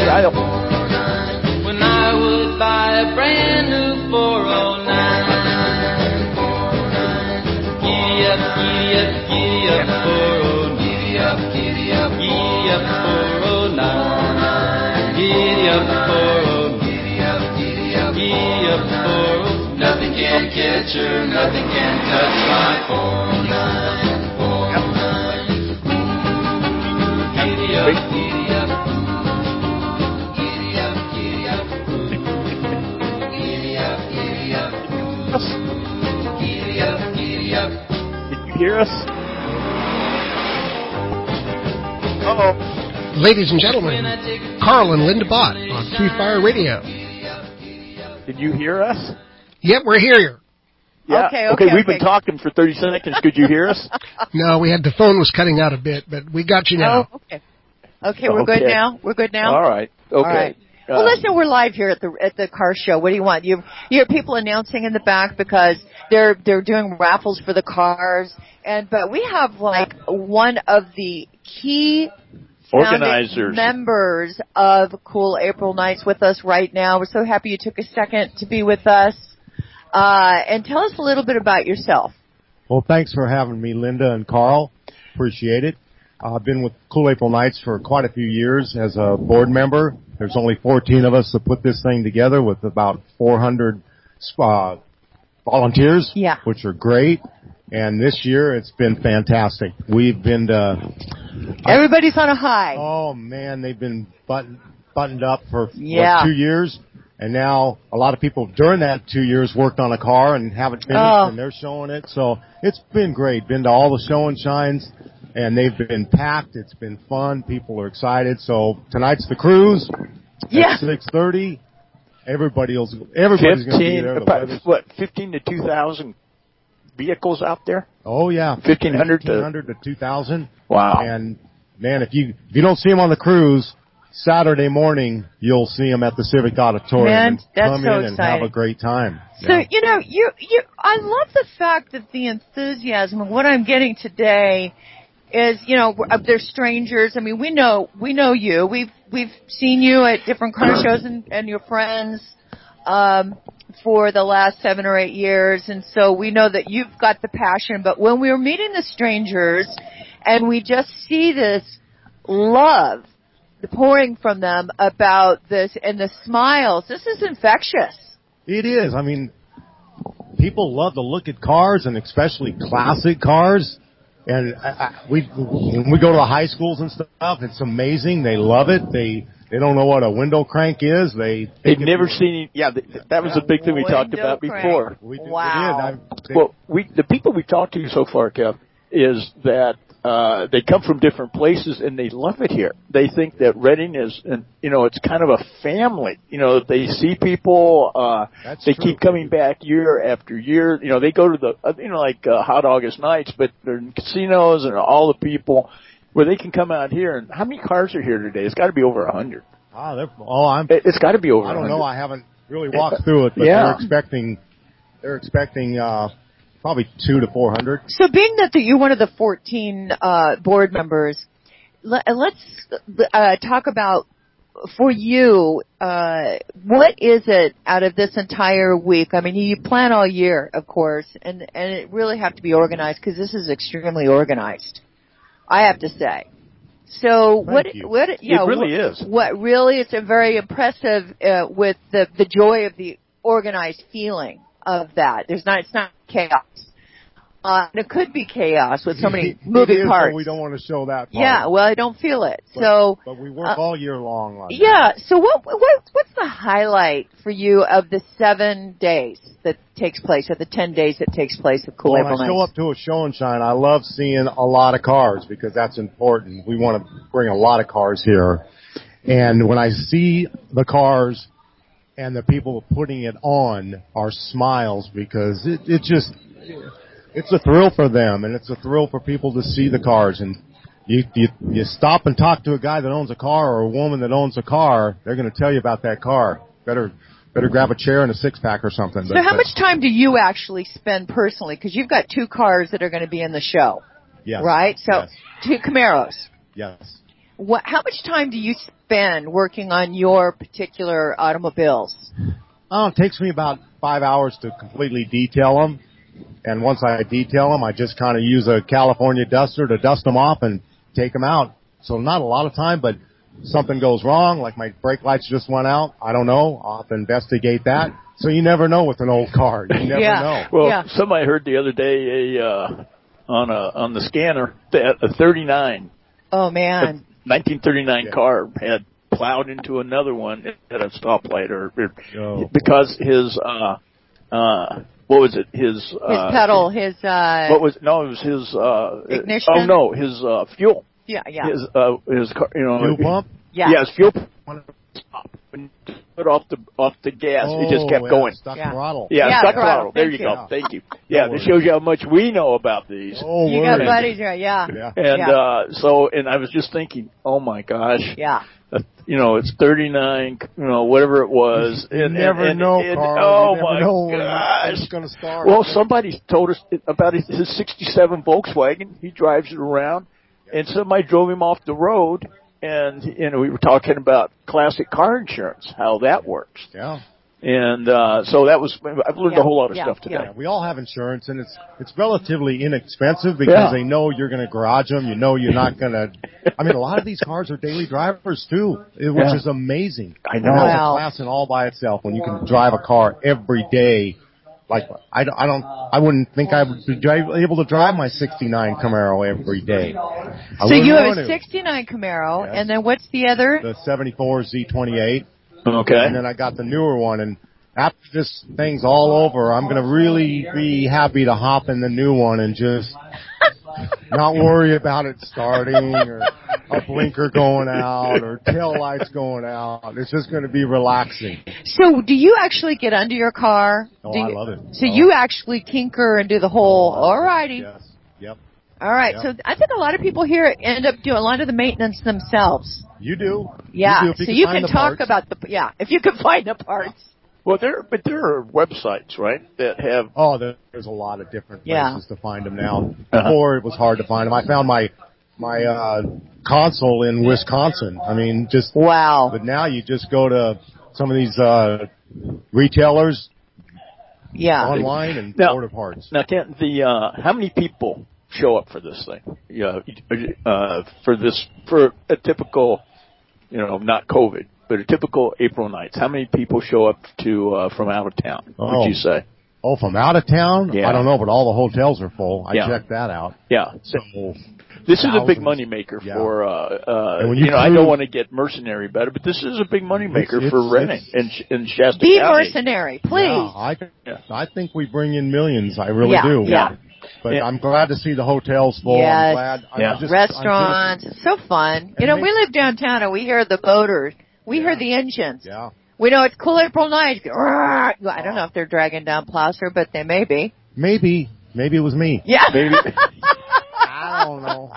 409. When I would buy a brand new 409. 409. Giddy up, 409. Giddy up, 409. Giddy up, 409. Giddy up, 409. Nothing can catch her, nothing can touch my 409. 409. Giddy up, giddy up. Giddy up, giddy up. Giddy us? Uh-oh. Ladies and gentlemen, Carl and Linda Bott on Free Fire Radio. Did you hear us? Yep, we're here. Yeah. Okay, we've been talking for 30 seconds. Could you hear us? No, the phone was cutting out a bit, but we got you now. Oh, okay. Okay, we're good now? We're good now? All right. Okay. All right. Well, listen, we're live here at the car show. What do you want? You hear people announcing in the back because they're doing raffles for the cars, but we have like one of the key organizers, members of Cool April Nights with us right now. We're so happy you took a second to be with us. And tell us a little bit about yourself. Well, thanks for having me, Linda and Carl. Appreciate it. I've been with Cool April Nights for quite a few years as a board member. There's only 14 of us that put this thing together with about 400 volunteers, which are great. And this year it's been fantastic. We've been to... Everybody's on a high. Oh, man, they've been buttoned up for 2 years. And now a lot of people during that 2 years worked on a car and haven't finished, and they're showing it. So it's been great. Been to all the show and shines, and they've been packed. It's been fun. People are excited. So tonight's the cruise at 6:30. Everybody's going to be there. What, 15 to 2,000 vehicles out there? Oh, yeah. 1,500 to 2,000. Wow. And, man, if you don't see them on the cruise, Saturday morning, you'll see them at the Civic Auditorium. Man, that's come so in and exciting. have a great time. So, I love the fact that the enthusiasm of what I'm getting today is, they're strangers. I mean, we know you. We've seen you at different car shows and your friends, for the last 7 or 8 years. And so we know that you've got the passion. But when we were meeting the strangers and we just see this love pouring from them about this and the smiles, this is infectious. It is. I mean, people love to look at cars, and especially classic cars. And when we go to the high schools and stuff, it's amazing. They love it. They don't know what a window crank is. They've never seen it. Yeah, that was a big thing we talked about before. Wow. The people we've talked to so far, Kev, is that they come from different places and they love it here. They think that Redding is, it's kind of a family. They see people, they keep coming back year after year. They go to the, Hot August nights, but they're in casinos and all the people where they can come out here. And how many cars are here today? It's got to be over 100. It's got to be over 100. I don't know. I haven't really walked through it, but they're expecting, probably 200 to 400. So being that you're one of the 14 board members, let's talk about, for you, what is it out of this entire week? I mean, you plan all year, of course, and it really have to be organized because this is extremely organized, I have to say. So it really is. What really is very impressive with the joy of the organized feeling of that. It's not chaos. It could be chaos with so many moving parts. But we don't want to show that part. Yeah, well, I don't feel it. But we work all year long on that. So what's the highlight for you of the 7 days that takes place, or the 10 days that takes place at Cool April Nights? When I show up to a show and shine, I love seeing a lot of cars because that's important. We want to bring a lot of cars here. And when I see the cars and the people putting it on are smiles because it's a thrill for them, and it's a thrill for people to see the cars. And you stop and talk to a guy that owns a car or a woman that owns a car, they're going to tell you about that car. Better grab a chair and a six-pack or something. So how much time do you actually spend personally? Because you've got 2 cars that are going to be in the show. Yes. Right? So 2 Camaros. Yes. How much time do you spend working on your particular automobiles? It takes me about 5 hours to completely detail them. And once I detail them, I just kind of use a California duster to dust them off and take them out. So not a lot of time, but something goes wrong, like my brake lights just went out. I don't know. I'll have to investigate that. So you never know with an old car. You never know. Well, somebody heard the other day on the scanner that a 39. Oh man. 1939 car had plowed into another one at a stoplight, or because his what was it? His pedal, his what was no? It was his ignition. Oh no, his fuel. Yeah. His car, fuel pump. Yeah, his fuel pump. When you put off the gas, it just kept going. Stuck throttle. Yeah, stuck throttle. There you go. Thank you. Yeah, that shows you how much we know about these. Oh, you got buddies, yeah. And and I was just thinking, oh my gosh. Yeah. It's 39, whatever it was. You never know, Carl. Oh my gosh. It's going to start. Well, somebody told us about his 67 Volkswagen. He drives it around, and somebody drove him off the road, and we were talking about classic car insurance, how that works. Yeah. And so I've learned a whole lot of stuff today. Yeah. We all have insurance, and it's relatively inexpensive because they know you're going to garage them. You know you're not going to. I mean, a lot of these cars are daily drivers too, which is amazing. I know. It's a class in all by itself when you can drive a car every day. Like I wouldn't think I would be able to drive my '69 Camaro every day. So you have a '69 Camaro, and then what's the other? The '74 Z28. Okay. And then I got the newer one, and after this thing's all over, I'm going to really be happy to hop in the new one and just not worry about it starting or a blinker going out or tail lights going out. It's just going to be relaxing. So do you actually get under your car? Oh, I love it. So you actually tinker and do the whole, all righty. Yes. Yep. All right. Yep. So I think a lot of people here end up doing a lot of the maintenance themselves. You do. Yeah. You do, so you can talk about if you can find the parts. Well, there are websites, right, that have. Oh, there's a lot of different places to find them now. Before it was hard to find them. I found my console in Wisconsin. I mean, just wow. But now you just go to some of these retailers, online and order parts. Now, Kent, how many people show up for this thing? For a typical, not COVID. But a typical April nights, how many people show up from out of town, would you say? Oh, from out of town? Yeah. I don't know, but all the hotels are full. I checked that out. Yeah. So this is a big money maker for, I don't want to get mercenary about it, but this is a big money maker for renting in Shasta Be County. mercenary, please. Yeah, I think we bring in millions. I really do. Yeah. But I'm glad to see the hotels full. Yes. I'm glad. Restaurants. It's so fun. We live downtown and we hear the motors. We hear the engines. Yeah. We know it's cool April night. I don't know if they're dragging down Placer, but they may be. Maybe it was me. Yeah. Maybe. I don't know.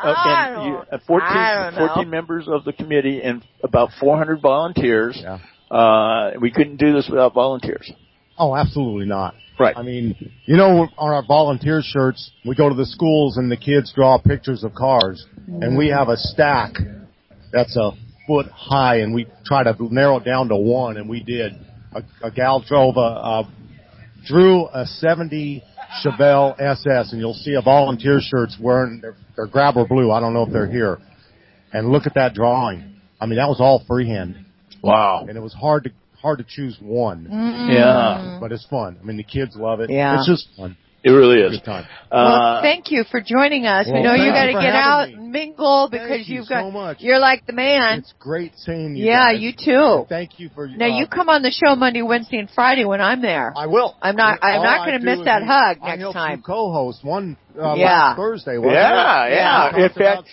14 members of the committee and about 400 volunteers. Yeah. We couldn't do this without volunteers. Oh, absolutely not. Right. I mean, on our volunteer shirts, we go to the schools and the kids draw pictures of cars, and we have a stack that's a foot high, and we try to narrow it down to one, and we did. A gal drew a 70 Chevelle SS, and you'll see a volunteer shirts wearing their grabber blue. I don't know if they're here. And look at that drawing. I mean, that was all freehand. Wow. And it was hard to choose one. Mm-mm. Yeah. But it's fun. I mean, the kids love it. Yeah. It's just fun. It really is. Good time. Well, thank you for joining us. We know you got to get out and mingle because you're like the man. It's great seeing you. Yeah, guys. you too. And thank you for. Now you come on the show Monday, Wednesday, and Friday when I'm there. I will. I'm not going to miss that hug next time. You co-host one last Thursday. Wasn't yeah. In fact,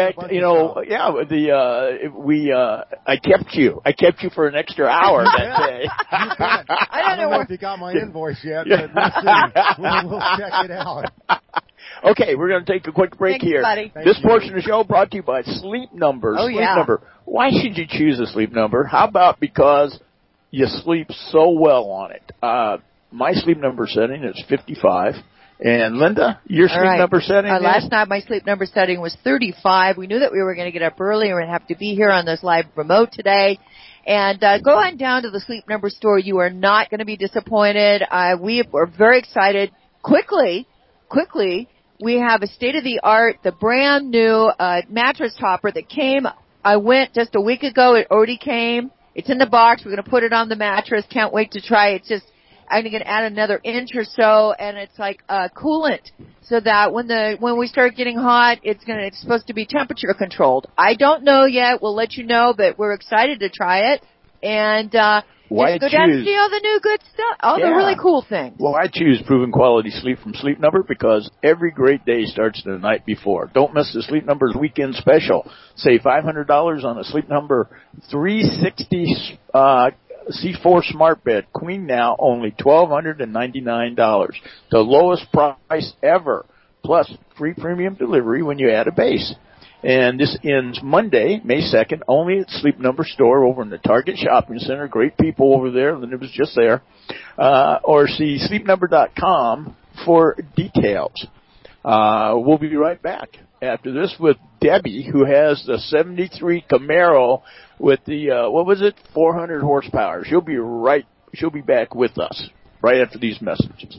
I kept you for an extra hour that day. I don't know if you got my invoice yet, but we'll check it out. Okay, we're going to take a quick break here. This portion of the show brought to you by Sleep Number. Sleep Number. Why should you choose a Sleep Number? How about because you sleep so well on it? My Sleep Number setting is 55. And Linda, your sleep number setting? Last night my sleep number setting was 35. We knew that we were going to get up early and we're going to have to be here on this live remote today. And go on down to the Sleep Number store. You are not going to be disappointed. We are very excited. Quickly, we have a state-of-the-art, the brand new mattress topper that came. I went just a week ago. It already came. It's in the box. We're going to put it on the mattress. Can't wait to try it. I'm going to add another inch or so, and it's like coolant, so that when we start getting hot, it's supposed to be temperature controlled. I don't know yet. We'll let you know, but we're excited to try it. And Why Just go down and see all the new good stuff, all the really cool things. Well, I choose Proven Quality Sleep from Sleep Number because every great day starts the night before. Don't miss the Sleep Number's weekend special. Save $500 on a Sleep Number 360 C4 Smart Bed. Queen now, only $1,299. The lowest price ever. Plus free premium delivery when you add a base. And this ends Monday, May 2nd, only at Sleep Number store over in the Target Shopping Center. Great people over there. Linda was just there. Or see sleepnumber.com for details. We'll be right back after this with Debbie, who has the 73 Camaro with the, 400 horsepower. She'll be back with us right after these messages.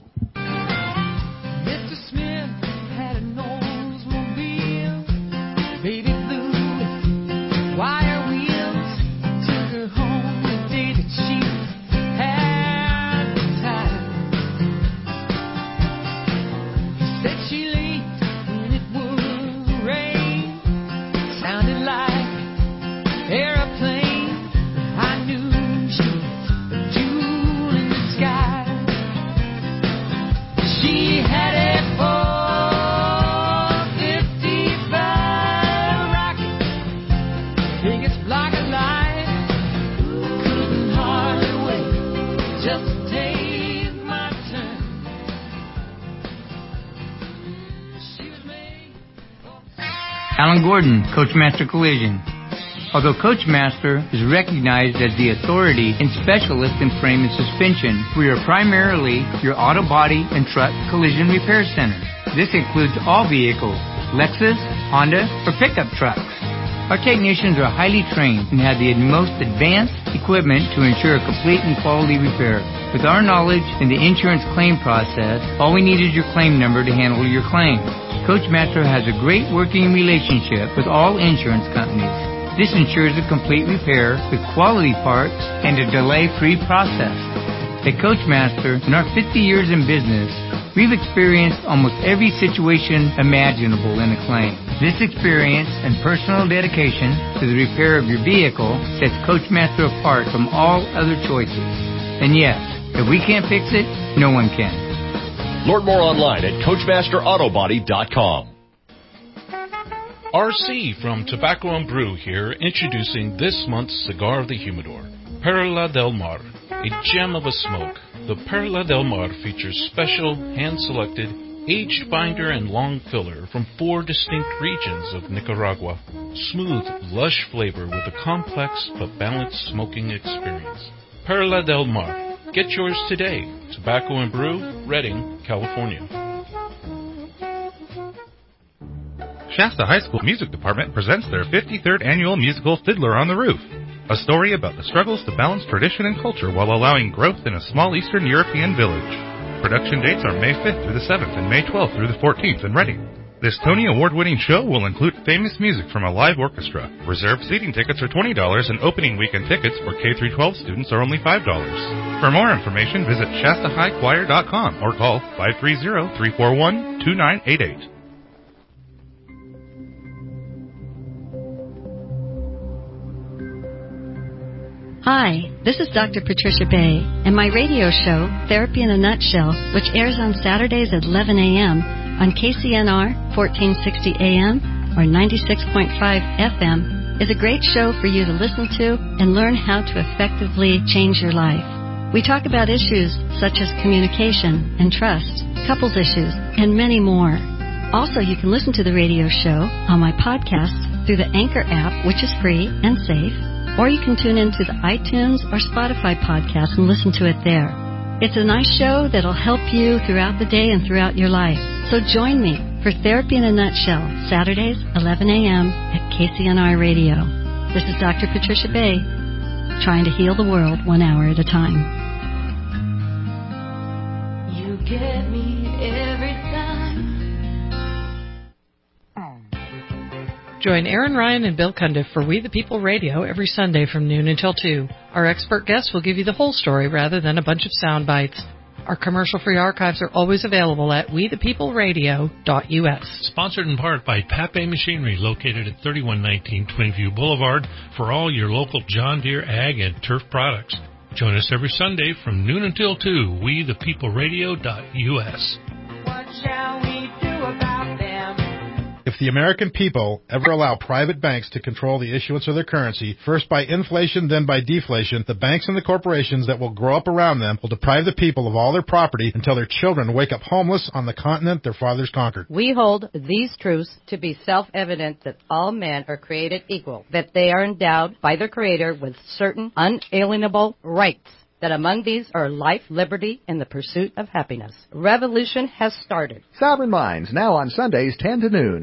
Baby blue with wire wheels, took her home the day that she had the time. Said she left when it would rain, sounded like an airplane. I knew she was a jewel in the sky. She had a Alan Gordon, Coachmaster Collision. Although Coachmaster is recognized as the authority and specialist in frame and suspension, we are primarily your auto body and truck collision repair center. This includes all vehicles, Lexus, Honda, or pickup trucks. Our technicians are highly trained and have the most advanced equipment to ensure a complete and quality repair. With our knowledge in the insurance claim process, all we need is your claim number to handle your claim. Coachmaster has a great working relationship with all insurance companies. This ensures a complete repair with quality parts and a delay-free process. At Coachmaster, in our 50 years in business, we've experienced almost every situation imaginable in a claim. This experience and personal dedication to the repair of your vehicle sets Coachmaster apart from all other choices. And yes, if we can't fix it, no one can. Learn more online at CoachmasterAutobody.com. RC from Tobacco and Brew here, introducing this month's Cigar of the Humidor, Perla del Mar, a gem of a smoke. The Perla del Mar features special, hand-selected, aged binder and long filler from 4 distinct regions of Nicaragua. Smooth, lush flavor with a complex but balanced smoking experience. Perla del Mar. Get yours today. Tobacco and Brew, Redding, California. Shasta High School Music Department presents their 53rd annual musical Fiddler on the Roof, a story about the struggles to balance tradition and culture while allowing growth in a small Eastern European village. Production dates are May 5th through the 7th and May 12th through the 14th in Reading. This Tony Award-winning show will include famous music from a live orchestra. Reserved seating tickets are $20 and opening weekend tickets for K-12 students are only $5. For more information, visit ShastaHighChoir.com or call 530-341-2988. Hi, this is Dr. Patricia Bay, and my radio show, Therapy in a Nutshell, which airs on Saturdays at 11 a.m. on KCNR 1460 AM or 96.5 FM, is a great show for you to listen to and learn how to effectively change your life. We talk about issues such as communication and trust, couples issues, and many more. Also, you can listen to the radio show on my podcast through the Anchor app, which is free and safe, or you can tune into the iTunes or Spotify podcast and listen to it there. It's a nice show that'll help you throughout the day and throughout your life. So join me for Therapy in a Nutshell, Saturdays, 11 a.m. at KCNR Radio. This is Dr. Patricia Bay, trying to heal the world 1 hour at a time. You get me every time. Join Aaron Ryan and Bill Cundiff for We the People Radio every Sunday from noon until 2. Our expert guests will give you the whole story rather than a bunch of sound bites. Our commercial-free archives are always available at wethepeopleradio.us. Sponsored in part by Pape Machinery, located at 3119 Twinview Boulevard, for all your local John Deere ag and turf products. Join us every Sunday from noon until 2, wethepeopleradio.us. What shall we do about them? If the American people ever allow private banks to control the issuance of their currency, first by inflation, then by deflation, the banks and the corporations that will grow up around them will deprive the people of all their property until their children wake up homeless on the continent their fathers conquered. We hold these truths to be self-evident that all men are created equal, that they are endowed by their Creator with certain unalienable rights, that among these are life, liberty, and the pursuit of happiness. Revolution has started. Sovereign Minds, now on Sundays 10 to noon.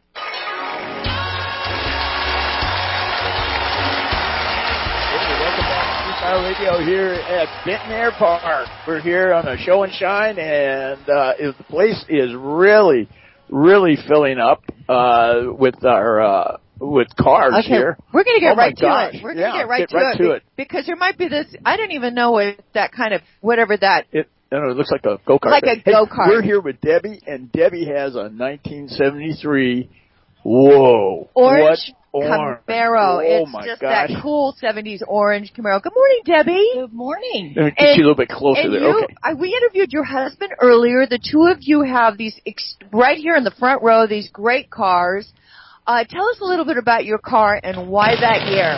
Radio here at Benton Air Park. We're here on a show and shine, and the place is really, really filling up with our with cars here. We're going to get right gosh. to it. We're going to get right to it because there might be this. I don't even know what that kind of whatever that. It looks like a go-kart. Like a go-kart. We're here with Debbie, and Debbie has a 1973. Whoa! Orange what Camaro. Oh it's just that cool 70s orange Camaro. Good morning, Debbie. Good morning. Let me get you a little bit closer there. Okay. We interviewed your husband earlier. The two of you have these right here in the front row. These great cars. Tell us a little bit about your car and why that year.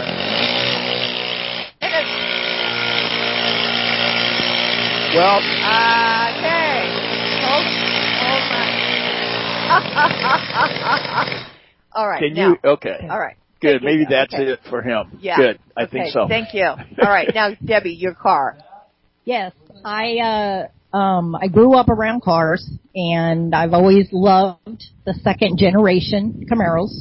Well, okay. Hold on. All right. Can you? Okay. All right. Good. Maybe that's it for him. Yeah. Good. I think so. Thank you. All right. Now, Debbie, your car. Yes. I grew up around cars, and I've always loved the second generation Camaros.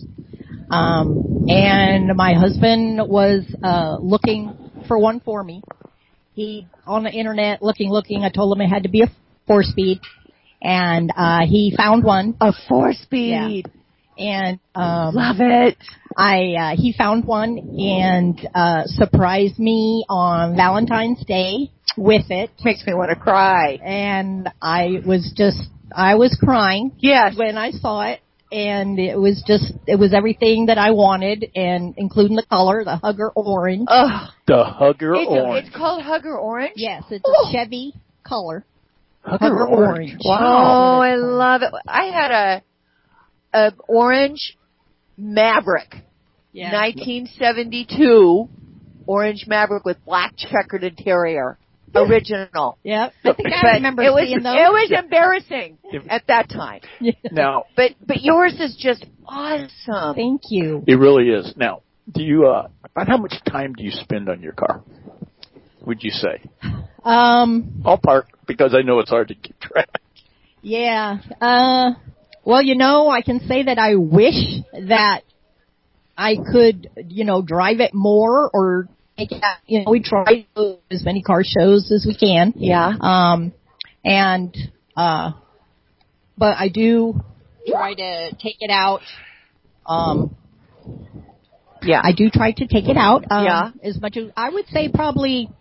And my husband was looking for one for me. He on the internet looking. I told him it had to be a 4-speed, and he found one. A 4-speed. Yeah. And love it. He found one and surprised me on Valentine's Day with it. Makes me want to cry. And I was crying. Yes. When I saw it. And it was everything that I wanted, and including the color, the Hugger Orange. The Hugger Orange. It's called Hugger Orange? Yes, it's a Chevy color. Hugger Orange. Wow. Oh, I love it. I had a orange Maverick. Yeah. 1972 orange Maverick with black checkered interior. Original. Yep. I think I remember seeing those. It was embarrassing at that time. Now, but yours is just awesome. Thank you. It really is. Now, do you about how much time do you spend on your car? Would you say? Ballpark, because I know it's hard to keep track. Yeah. Well, I can say that I wish that I could, drive it more or take it out. We try to do as many car shows as we can. Yeah. But I do try to take it out. Yeah. I do try to take it out. Yeah. As much as, I would say probably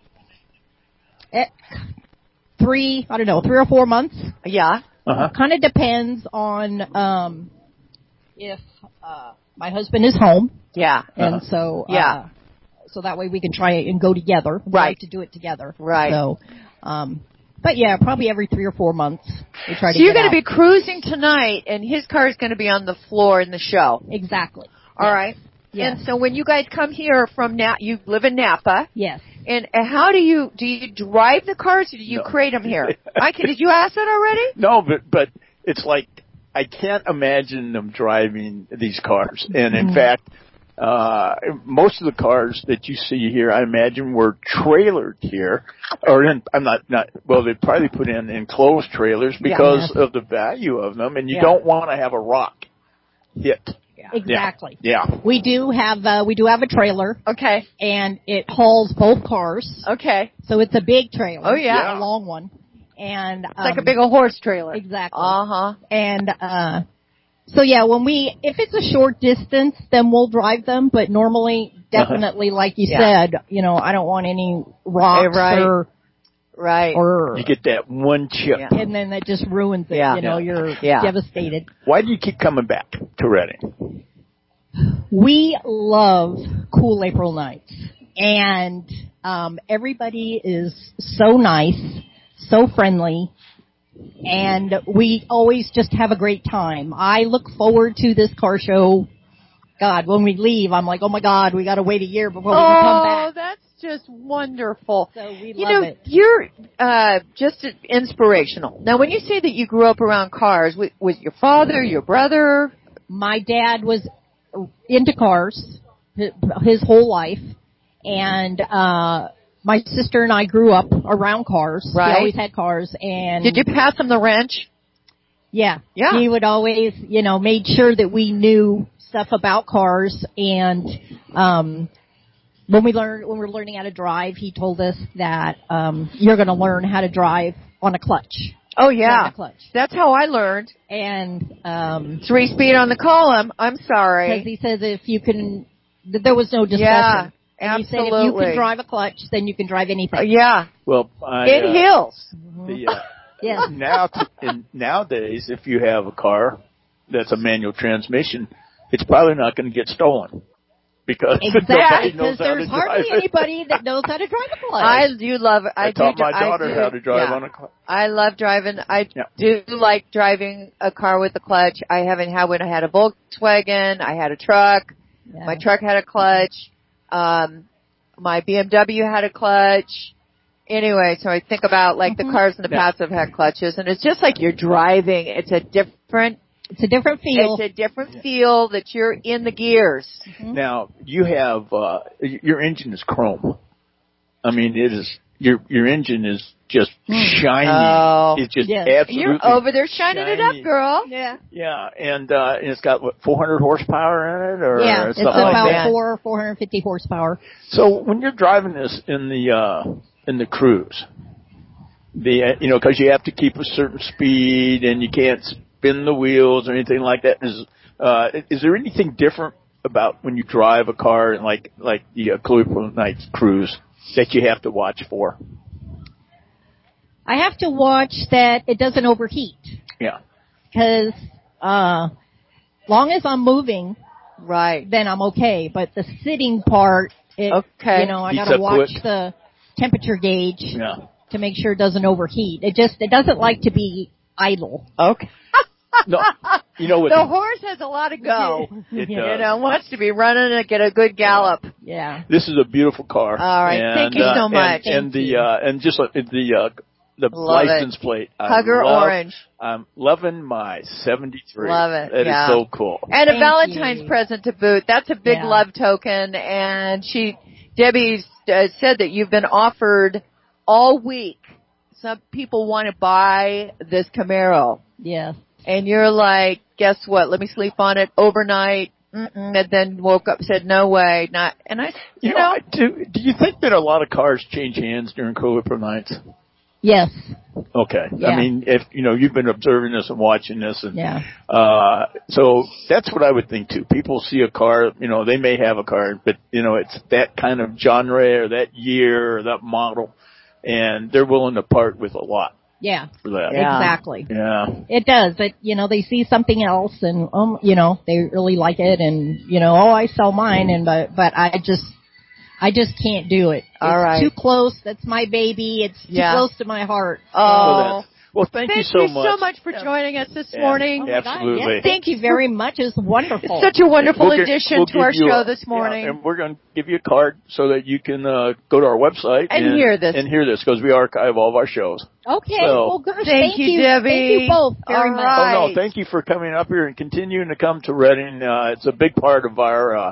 3 or 4 months. Yeah. Kind of depends on if my husband is home. Yeah. And so so that way we can try and go together. We like to do it together. Right. So but yeah, probably every 3 or 4 months we try to So you're get going to be cruising tonight, and his car is going to be on the floor in the show. Exactly. All right. Yes. And so when you guys come here from you live in Napa. Yes. And how do you drive the cars, or do you create them here? Did you ask that already? No, but it's like I can't imagine them driving these cars. And in fact, most of the cars that you see here, I imagine, were trailered here, they probably put in enclosed trailers because of the value of them, and you don't want to have a rock hit. Exactly. Yeah. We do have a trailer. Okay. And it hauls both cars. Okay. So it's a big trailer. Oh yeah. A long one. And it's like a big old horse trailer. Exactly. Uh-huh. And so yeah, if it's a short distance, then we'll drive them, but normally definitely like you said, I don't want any rocks or you get that one chip. And then that just ruins it. You're devastated. Why do you keep coming back to Redding? We love cool April nights. And Everybody is so nice, so friendly, and we always just have a great time. I look forward to this car show. God, when we leave, I'm like, oh my God, we got to wait a year before we can come back. Oh, that's just wonderful. So we love it. You're just inspirational. Now, when you say that you grew up around cars, was your father, your brother? My dad was into cars his whole life, and my sister and I grew up around cars. Right. We always had cars. And did you pass him the wrench? Yeah. Yeah. He would always, made sure that we knew stuff about cars, and when we're learning how to drive, he told us that you're going to learn how to drive on a clutch. Oh yeah, on a clutch. That's how I learned. And 3-speed on the column. I'm sorry, because he says if you can, there was no discussion. Yeah, and absolutely. He said if you can drive a clutch, then you can drive anything. Yeah. Well, it heals. Yes. Nowadays, if you have a car that's a manual transmission, it's probably not going to get stolen. Because exactly, because there's hardly anybody that knows how to drive a clutch. I do love it. I taught my daughter how to drive on a clutch. I love driving. I do like driving a car with a clutch. I haven't had one. I had a Volkswagen. I had a truck. Yeah. My truck had a clutch. My BMW had a clutch. Anyway, so I think about like the cars in the past have had clutches, and it's just like you're driving. It's a different feel. It's a different feel that you're in the gears. Mm-hmm. Now, you have, your engine is chrome. I mean, it is, your engine is just shiny. Oh. It's just absolutely You're over there shining shiny. it up, girl. Yeah. Yeah, and it's got, 400 horsepower in it? Or yeah, it's something about like that? 450 horsepower. So, when you're driving this in the cruise, because you have to keep a certain speed and you can't spin the wheels or anything like that. Is there anything different about when you drive a car and like the Colonial Nights cruise that you have to watch for? I have to watch that it doesn't overheat. Yeah. Because long as I'm moving, right, then I'm okay. But the sitting part, I got to watch the temperature gauge to make sure it doesn't overheat. It doesn't like to be idle. Okay. No, the horse has a lot of go. It wants to be running and get a good gallop. Yeah. This is a beautiful car. All right, and, thank you so much. And just the license plate. Hugger orange. I'm loving my 73. Love it. That is so cool. And a Valentine's present to boot. That's a big love token. And Debbie said that you've been offered all week. Some people want to buy this Camaro. Yeah. And you're like, guess what? Let me sleep on it overnight. And then woke up and said, no way. Not. And I, do you think that a lot of cars change hands during COVID nights? Yes. Okay. Yeah. I mean, if, you've been observing this and watching this and, yeah. So that's what I would think too. People see a car, they may have a car, but, it's that kind of genre or that year or that model, and they're willing to part with a lot. Yeah. For that. Exactly. Yeah. It does. But, they see something else and, they really like it and, I sell mine but I just can't do it. It's too close. That's my baby. It's too close to my heart. Oh. Well, thank you so much. Thank you so much for joining us this morning. Oh absolutely. God, yes, thank you very much. It's wonderful. It's such a wonderful addition to our show this morning. And we're going to give you a card so that you can go to our website and hear this. And hear this because we archive all of our shows. Okay. So, well, gosh, thank you, Debbie. Thank you both very much. Right. Oh, no, thank you for coming up here and continuing to come to Reading. It's a big part of our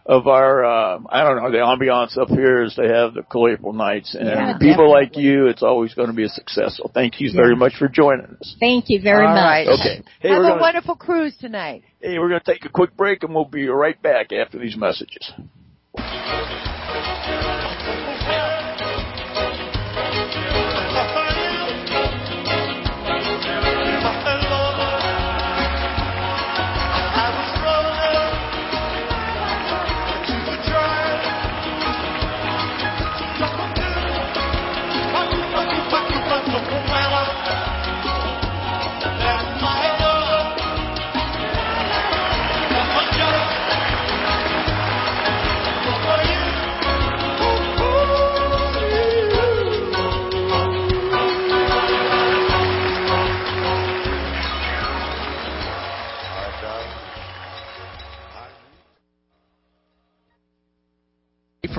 I don't know, the ambiance up here is to have the Colonial Nights. And people like you, it's always going to be a success. So thank you very much for joining us. Thank you very much. Right. Okay. Hey, have a wonderful cruise tonight. Hey, we're going to take a quick break and we'll be right back after these messages.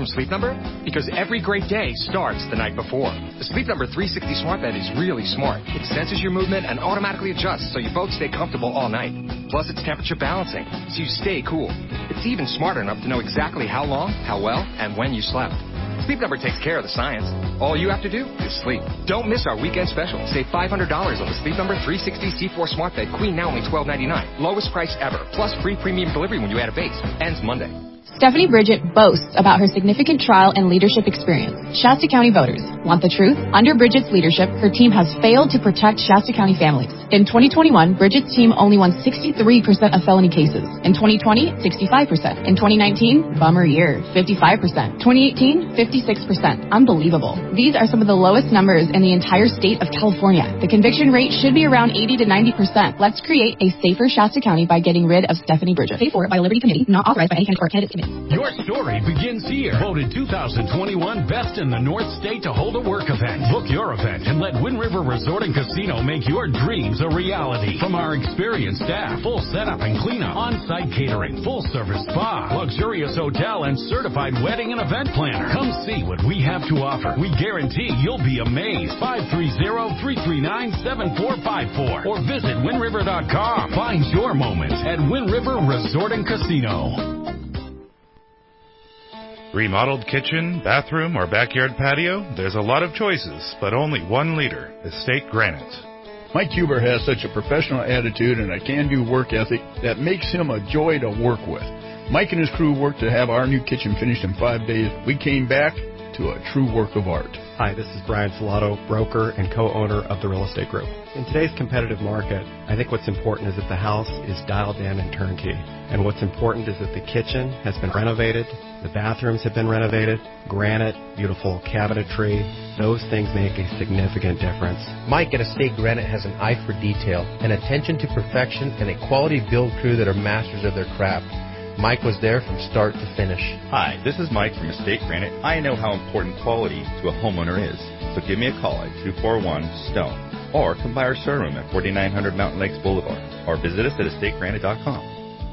Sleep Number? Because every great day starts the night before. The Sleep Number 360 smart bed is really smart. It senses your movement and automatically adjusts so you both stay comfortable all night. Plus, it's temperature balancing, so you stay cool. It's even smart enough to know exactly how long, how well, and when you slept. Sleep Number takes care of the science. All you have to do is sleep. Don't miss our weekend special. Save $500 on the Sleep Number 360 C4 Smart Bed Queen, now only $12.99. Lowest price ever. Plus free premium delivery when you add a base. Ends Monday. Stephanie Bridget boasts about her significant trial and leadership experience. Shasta County voters want the truth? Under Bridget's leadership, her team has failed to protect Shasta County families. In 2021, Bridget's team only won 63% of felony cases. In 2020, 65%. In 2019, bummer year, 55%. 2018, 56%. Unbelievable. These are some of the lowest numbers in the entire state of California. The conviction rate should be around 80 to 90%. Let's create a safer Shasta County by getting rid of Stephanie Bridget. Paid for by Liberty Committee, not authorized by any county or candidates committee. Your story begins here. Voted 2021 Best in the North State to hold a work event. Book your event and let Wind River Resort and Casino make your dreams a reality. From our experienced staff, full setup and cleanup, on-site catering, full-service spa, luxurious hotel, and certified wedding and event planner. Come see what we have to offer. We guarantee you'll be amazed. 530-339-7454 or visit windriver.com. Find your moment at Wind River Resort and Casino. Remodeled kitchen, bathroom, or backyard patio? There's a lot of choices, but only one leader, Estate Granite. Mike Huber has such a professional attitude and a can-do work ethic that makes him a joy to work with. Mike and his crew worked to have our new kitchen finished in 5 days. We came back to a true work of art. Hi, this is Brian Salato, broker and co-owner of the Real Estate Group. In today's competitive market, I think what's important is that the house is dialed in and turnkey. And what's important is that the kitchen has been renovated, the bathrooms have been renovated, granite, beautiful cabinetry. Those things make a significant difference. Mike at Estate Granite has an eye for detail, an attention to perfection, and a quality build crew that are masters of their craft. Mike was there from start to finish. Hi, this is Mike from Estate Granite. I know how important quality to a homeowner is. So give me a call at 241-STONE or come by our showroom at 4900 Mountain Lakes Boulevard or visit us at estategranite.com.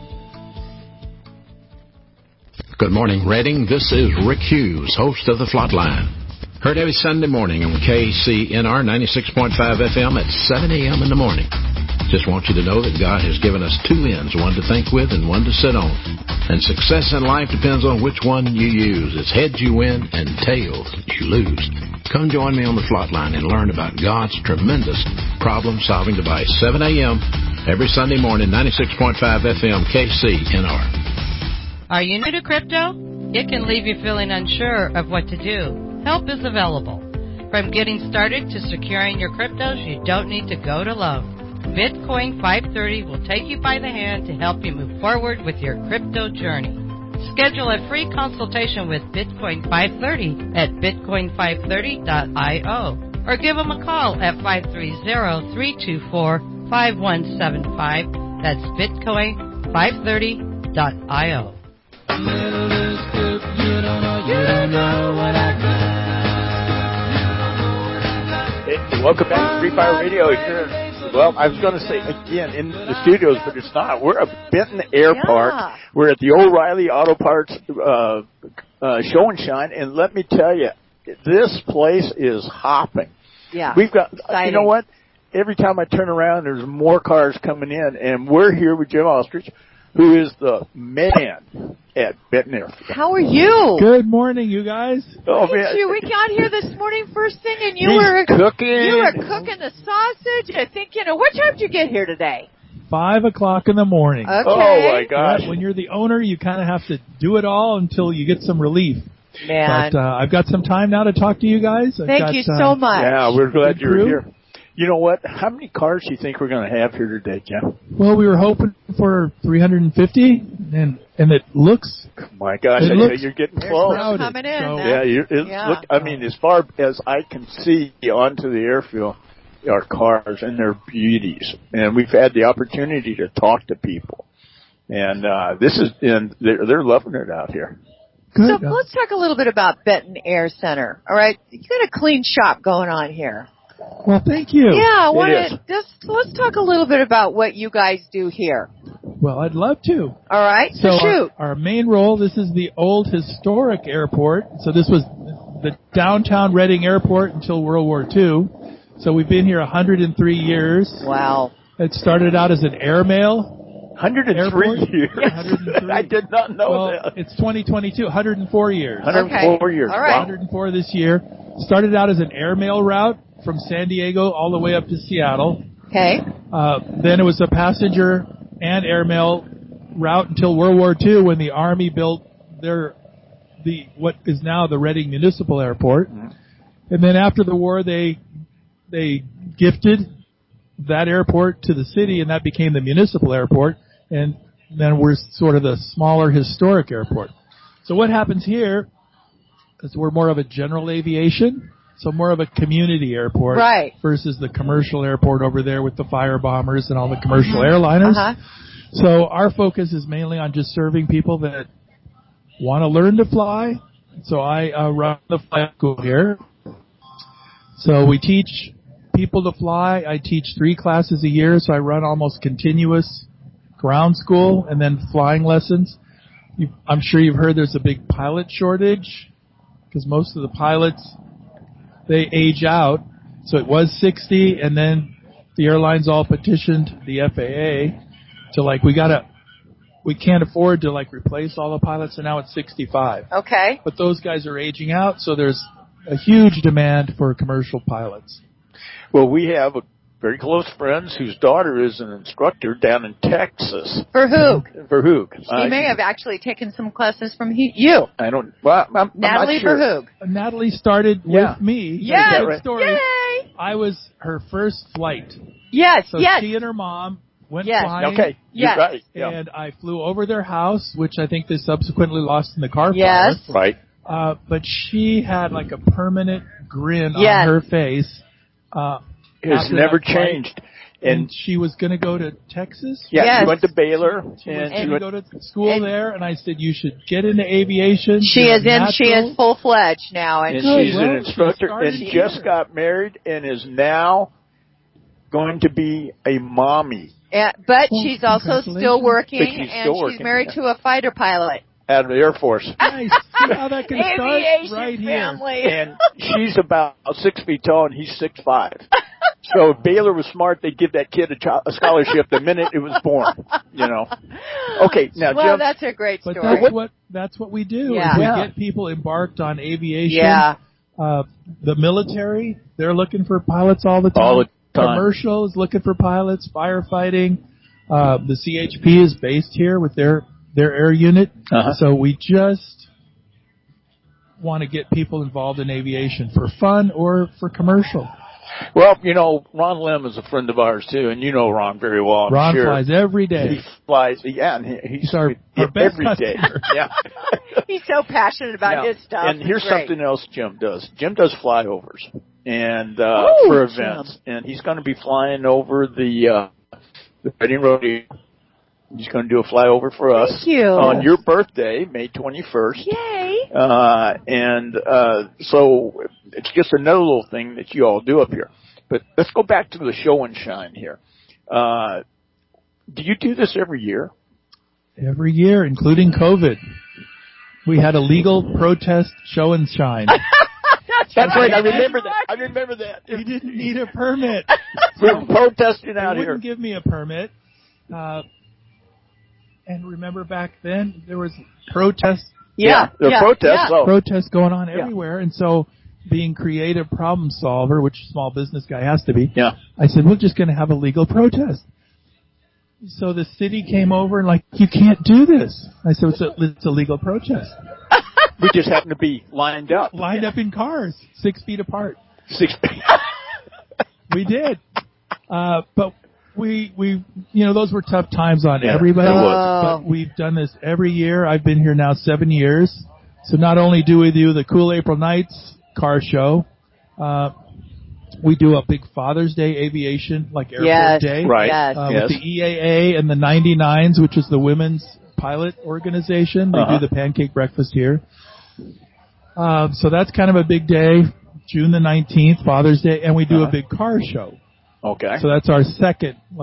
Good morning, Redding. This is Rick Hughes, host of The Flatline. Heard every Sunday morning on KCNR 96.5 FM at 7 a.m. in the morning. Just want you to know that God has given us two ends, one to think with and one to sit on. And success in life depends on which one you use. It's heads you win and tails you lose. Come join me on the Flatline and learn about God's tremendous problem-solving device. 7 a.m. every Sunday morning, 96.5 FM KCNR. Are you new to crypto? It can leave you feeling unsure of what to do. Help is available. From getting started to securing your cryptos, you don't need to go to Love. Bitcoin 530 will take you by the hand to help you move forward with your crypto journey. Schedule a free consultation with Bitcoin 530 at bitcoin530.io or give them a call at 530-324-5175. That's bitcoin530.io. Hey, welcome back to Free Fire Radio here. Well, I was going to say again in the studios, but it's not. We're at Benton Air Park. We're at the O'Reilly Auto Parts Show and Shine, and let me tell you, this place is hopping. Yeah, we've got. Exciting. You know what? Every time I turn around, there's more cars coming in, and we're here with Jim Ostrich, who is the man at Benton Air. How are you? Good morning, you guys. Oh, man. We got here this morning first thing, and you He's were cooking. You were cooking the sausage. I think, what time did you get here today? 5 o'clock in the morning. Okay. Oh, my gosh. Yeah, when you're the owner, you kind of have to do it all until you get some relief. Man. But I've got some time now to talk to you guys. Thank you so much. Yeah, we're glad you're here. You know what? How many cars do you think we're going to have here today, Jim? Well, we were hoping for 350, and it looks. My gosh, you're getting close. Coming in. So, Look, I mean, as far as I can see onto the airfield, are cars and they're beauties, and we've had the opportunity to talk to people, and they're loving it out here. Good. So let's talk a little bit about Benton Air Center. All right, you got a clean shop going on here. Well, thank you. Yeah, let's talk a little bit about what you guys do here. Well, I'd love to. All right, so shoot. Our main role, this is the old historic airport. So this was the downtown Reading Airport until World War II. So we've been here 103 years. Wow. It started out as an airmail. 103 years. 103. I did not know that. It's 2022, 104 years. 104 years. All right. 104 this year. Started out as an airmail route from San Diego all the way up to Seattle. Okay. Then it was a passenger and airmail route until World War II when the Army built what is now the Reading Municipal Airport. Mm-hmm. And then after the war, they gifted that airport to the city, and that became the municipal airport. And then we're sort of the smaller historic airport. So what happens here is we're more of a general aviation, so more of a community airport versus the commercial airport over there with the fire bombers and all the commercial airliners. So our focus is mainly on just serving people that want to learn to fly. So I run the flight school here. So we teach people to fly. I teach 3 classes a year, so I run almost continuous ground school and then flying lessons. I'm sure you've heard there's a big pilot shortage because most of the pilots, they age out. So it was 60, and then the airlines all petitioned the FAA to we can't afford to replace all the pilots, and now it's 65. Okay. But those guys are aging out, so there's a huge demand for commercial pilots. Well, we have very close friends whose daughter is an instructor down in Texas. For who? For who? She may have actually taken some classes from you. I don't. Well, I'm Natalie not sure. Verhoog. Natalie started with me. Yes. Good story. Yay. I was her first flight. Yes. So she and her mom went flying. Okay. You're right. Yeah. And I flew over their house, which I think they subsequently lost in the car fire. Yes. Right. But she had a permanent grin on her face. It's never changed. And she was going to go to Texas? Yeah, she went to Baylor. She was going to go to school there, and I said, you should get into aviation. She is full-fledged now. And she's an instructor and just got married and is now going to be a mommy. But she's also still working, she's married to a fighter pilot. Out of the Air Force. Nice. See how that can start right family. here. And she's about 6 feet tall, and he's 6'5". So if Baylor was smart, they'd give that kid a scholarship the minute it was born. Okay, now Jim, that's a great story. But that's what we do. Yeah. Is we get people embarked on aviation. Yeah. The military, they're looking for pilots all the time. All the time. Commercial is looking for pilots. Firefighting. The CHP is based here with their air unit. So we just want to get people involved in aviation for fun or for commercial. Well, Ron Lim is a friend of ours too, and you know Ron very well. Ron flies every day. He flies, and he's our best every day. Yeah. He's so passionate about his stuff. And here's something else Jim does. Jim does flyovers and for events, and he's going to be flying over the Reading Rodeo. He's going to do a flyover for us on your birthday, May 21st. Yay! So it's just another little thing that you all do up here. But let's go back to the show and shine here. Do you do this every year? Every year, including COVID. We had a legal protest show and shine. That's right. I remember that. We didn't need a permit. We're protesting out here. They here. wouldn't give me a permit. And remember back then, there was protests. Protests going on everywhere. And so being creative problem solver, which small business guy has to be, I said, we're just going to have a legal protest. So the city came over and you can't do this. I said, it's a legal protest. We just happen to be lined up. Lined up in cars, 6 feet apart. 6 feet. We did. But we those were tough times on everybody. But we've done this every year. I've been here now 7 years. So not only do we do the Cool April Nights car show, we do a big Father's Day aviation, Airport Day. Right. With the EAA and the 99s, which is the women's pilot organization. They do the pancake breakfast here. So that's kind of a big day, June the 19th, Father's Day, and we do a big car show. Okay. So that's our second,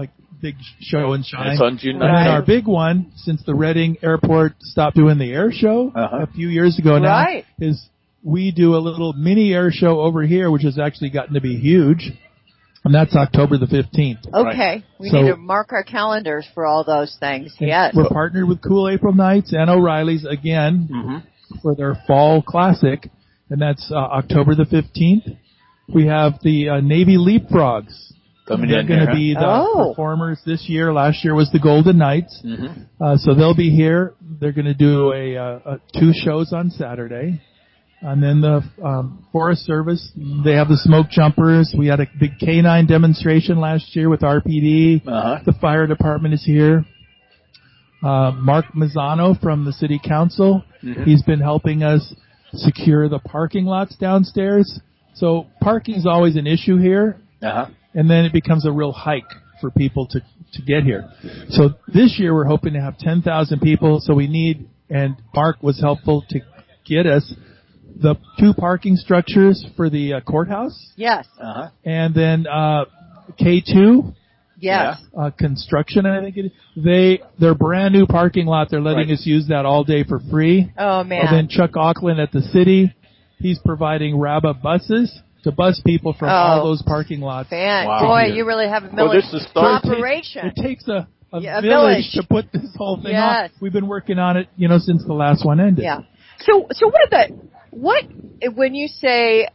big show and shine. That's on June 9th. And then our big one, since the Reading Airport stopped doing the air show a few years ago now, is we do a little mini air show over here, which has actually gotten to be huge. And that's October the 15th. Okay. We need to mark our calendars for all those things. Yes. We're partnered with Cool April Nights and O'Reilly's again for their fall classic. And that's October the 15th. We have the Navy Leapfrogs. They're going to be the performers this year. Last year was the Golden Knights. So they'll be here. They're going to do two shows on Saturday. And then the Forest Service, they have the smoke jumpers. We had a big K9 demonstration last year with RPD. The fire department is here. Mark Mazzano from the City Council, he's been helping us secure the parking lots downstairs. So parking is always an issue here. And then it becomes a real hike for people to get here. So this year we're hoping to have 10,000 people. So we need, and Mark was helpful to get us the 2 parking structures for the courthouse. Yes. And then K2. Yes. Construction, I think it is. Their brand new parking lot, they're letting us use that all day for free. Oh, man. And then Chuck Auckland at the city, he's providing RABA buses to bus people from all those parking lots. Boy, you really have a military operation. It takes a village to put this whole thing on. We've been working on it, since the last one ended. Yeah. So when you say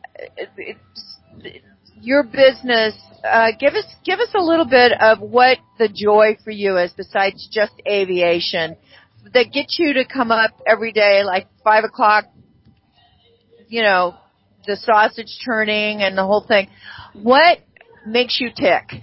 your business, give us a little bit of what the joy for you is besides just aviation that gets you to come up every day like 5 o'clock, the sausage turning and the whole thing. What makes you tick?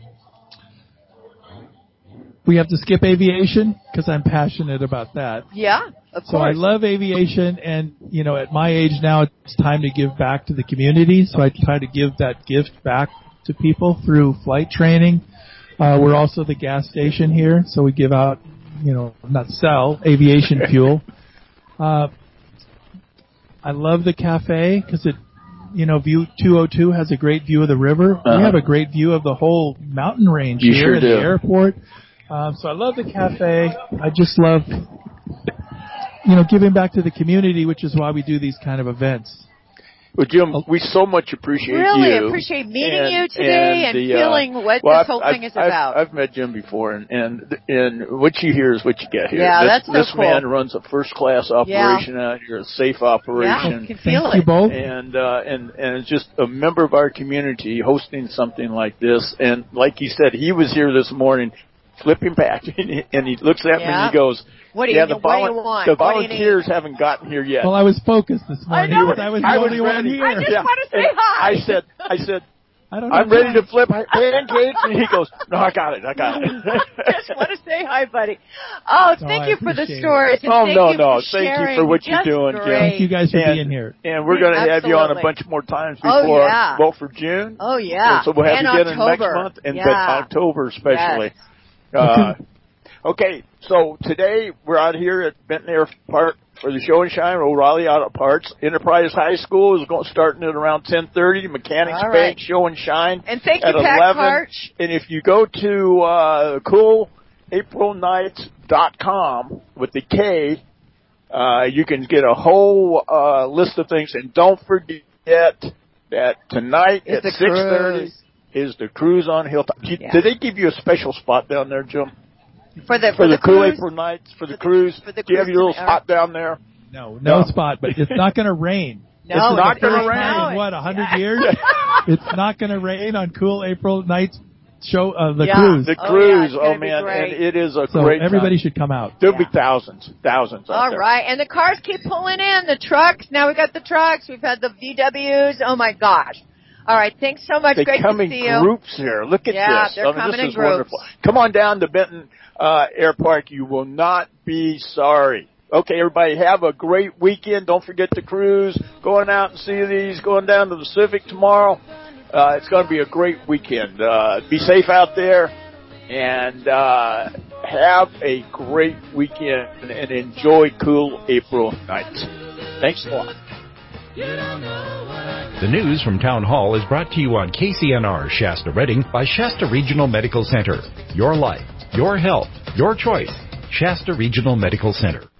We have to skip aviation because I'm passionate about that. Yeah, of course. So I love aviation, and, at my age now, it's time to give back to the community. So I try to give that gift back to people through flight training. We're also the gas station here, so we give out, not sell, aviation fuel. I love the cafe because it, View 202 has a great view of the river. We have a great view of the whole mountain range here at the airport. So I love the cafe. I just love, giving back to the community, which is why we do these kind of events. Well, Jim, we so much appreciate you. Really appreciate meeting you today and feeling what this whole thing is about. I've met Jim before, and what you hear is what you get here. Yeah, that's so cool. This man runs a first-class operation out here, a safe operation. Yeah, I can feel it. Thank you both. And it's just a member of our community hosting something like this. And like he said, he was here this morning flipping back, and he looks at me and he goes, what do you want? The volunteers haven't gotten here yet. Well, I was focused this morning. I was the only one here. I just want to say hi. I said, I'm ready to flip pancakes, and he goes, no, I got it. Just want to say hi, buddy. Thank you for the stories. Thank you for what you're doing, Jim. Thank you guys for being here. And we're going to have you on a bunch more times before, well, for June. Oh, yeah. So we'll have you again next month, and October especially. Yes. Okay, so today we're out here at Benton Air Park for the Show and Shine, O'Reilly Auto Parts. Enterprise High School is starting at around 10:30. Mechanics Bank Show and Shine and thank you, at 11. Pat Karch. And if you go to coolaprilnights.com with the K, you can get a whole list of things. And don't forget that tonight at 6:30 is the cruise on Hilltop. Did they give you a special spot down there, Jim? For the Cool April Nights, for the cruise? Do you have your little spot down there? No spot, but it's not going to rain. It's not going to rain. In 100 years? It's not going to rain on Cool April Nights show, the cruise. The cruise, man, and it is a great everybody time. should come out. There'll be thousands All right, and the cars keep pulling in, the trucks. Now we've got the trucks. We've had the VWs. Oh, my gosh. All right, thanks so much. Great to see you. They come in groups here. Look at this. Yeah, they're coming in groups. Wonderful. Come on down to Benton Air Park. You will not be sorry. Okay, everybody, have a great weekend. Don't forget the cruise. Going out and see these. Going down to the Pacific tomorrow. It's going to be a great weekend. Be safe out there and have a great weekend and enjoy cool April nights. Thanks a lot. The news from Town Hall is brought to you on KCNR Shasta Redding by Shasta Regional Medical Center. Your life, Your health, your choice. Shasta Regional Medical Center.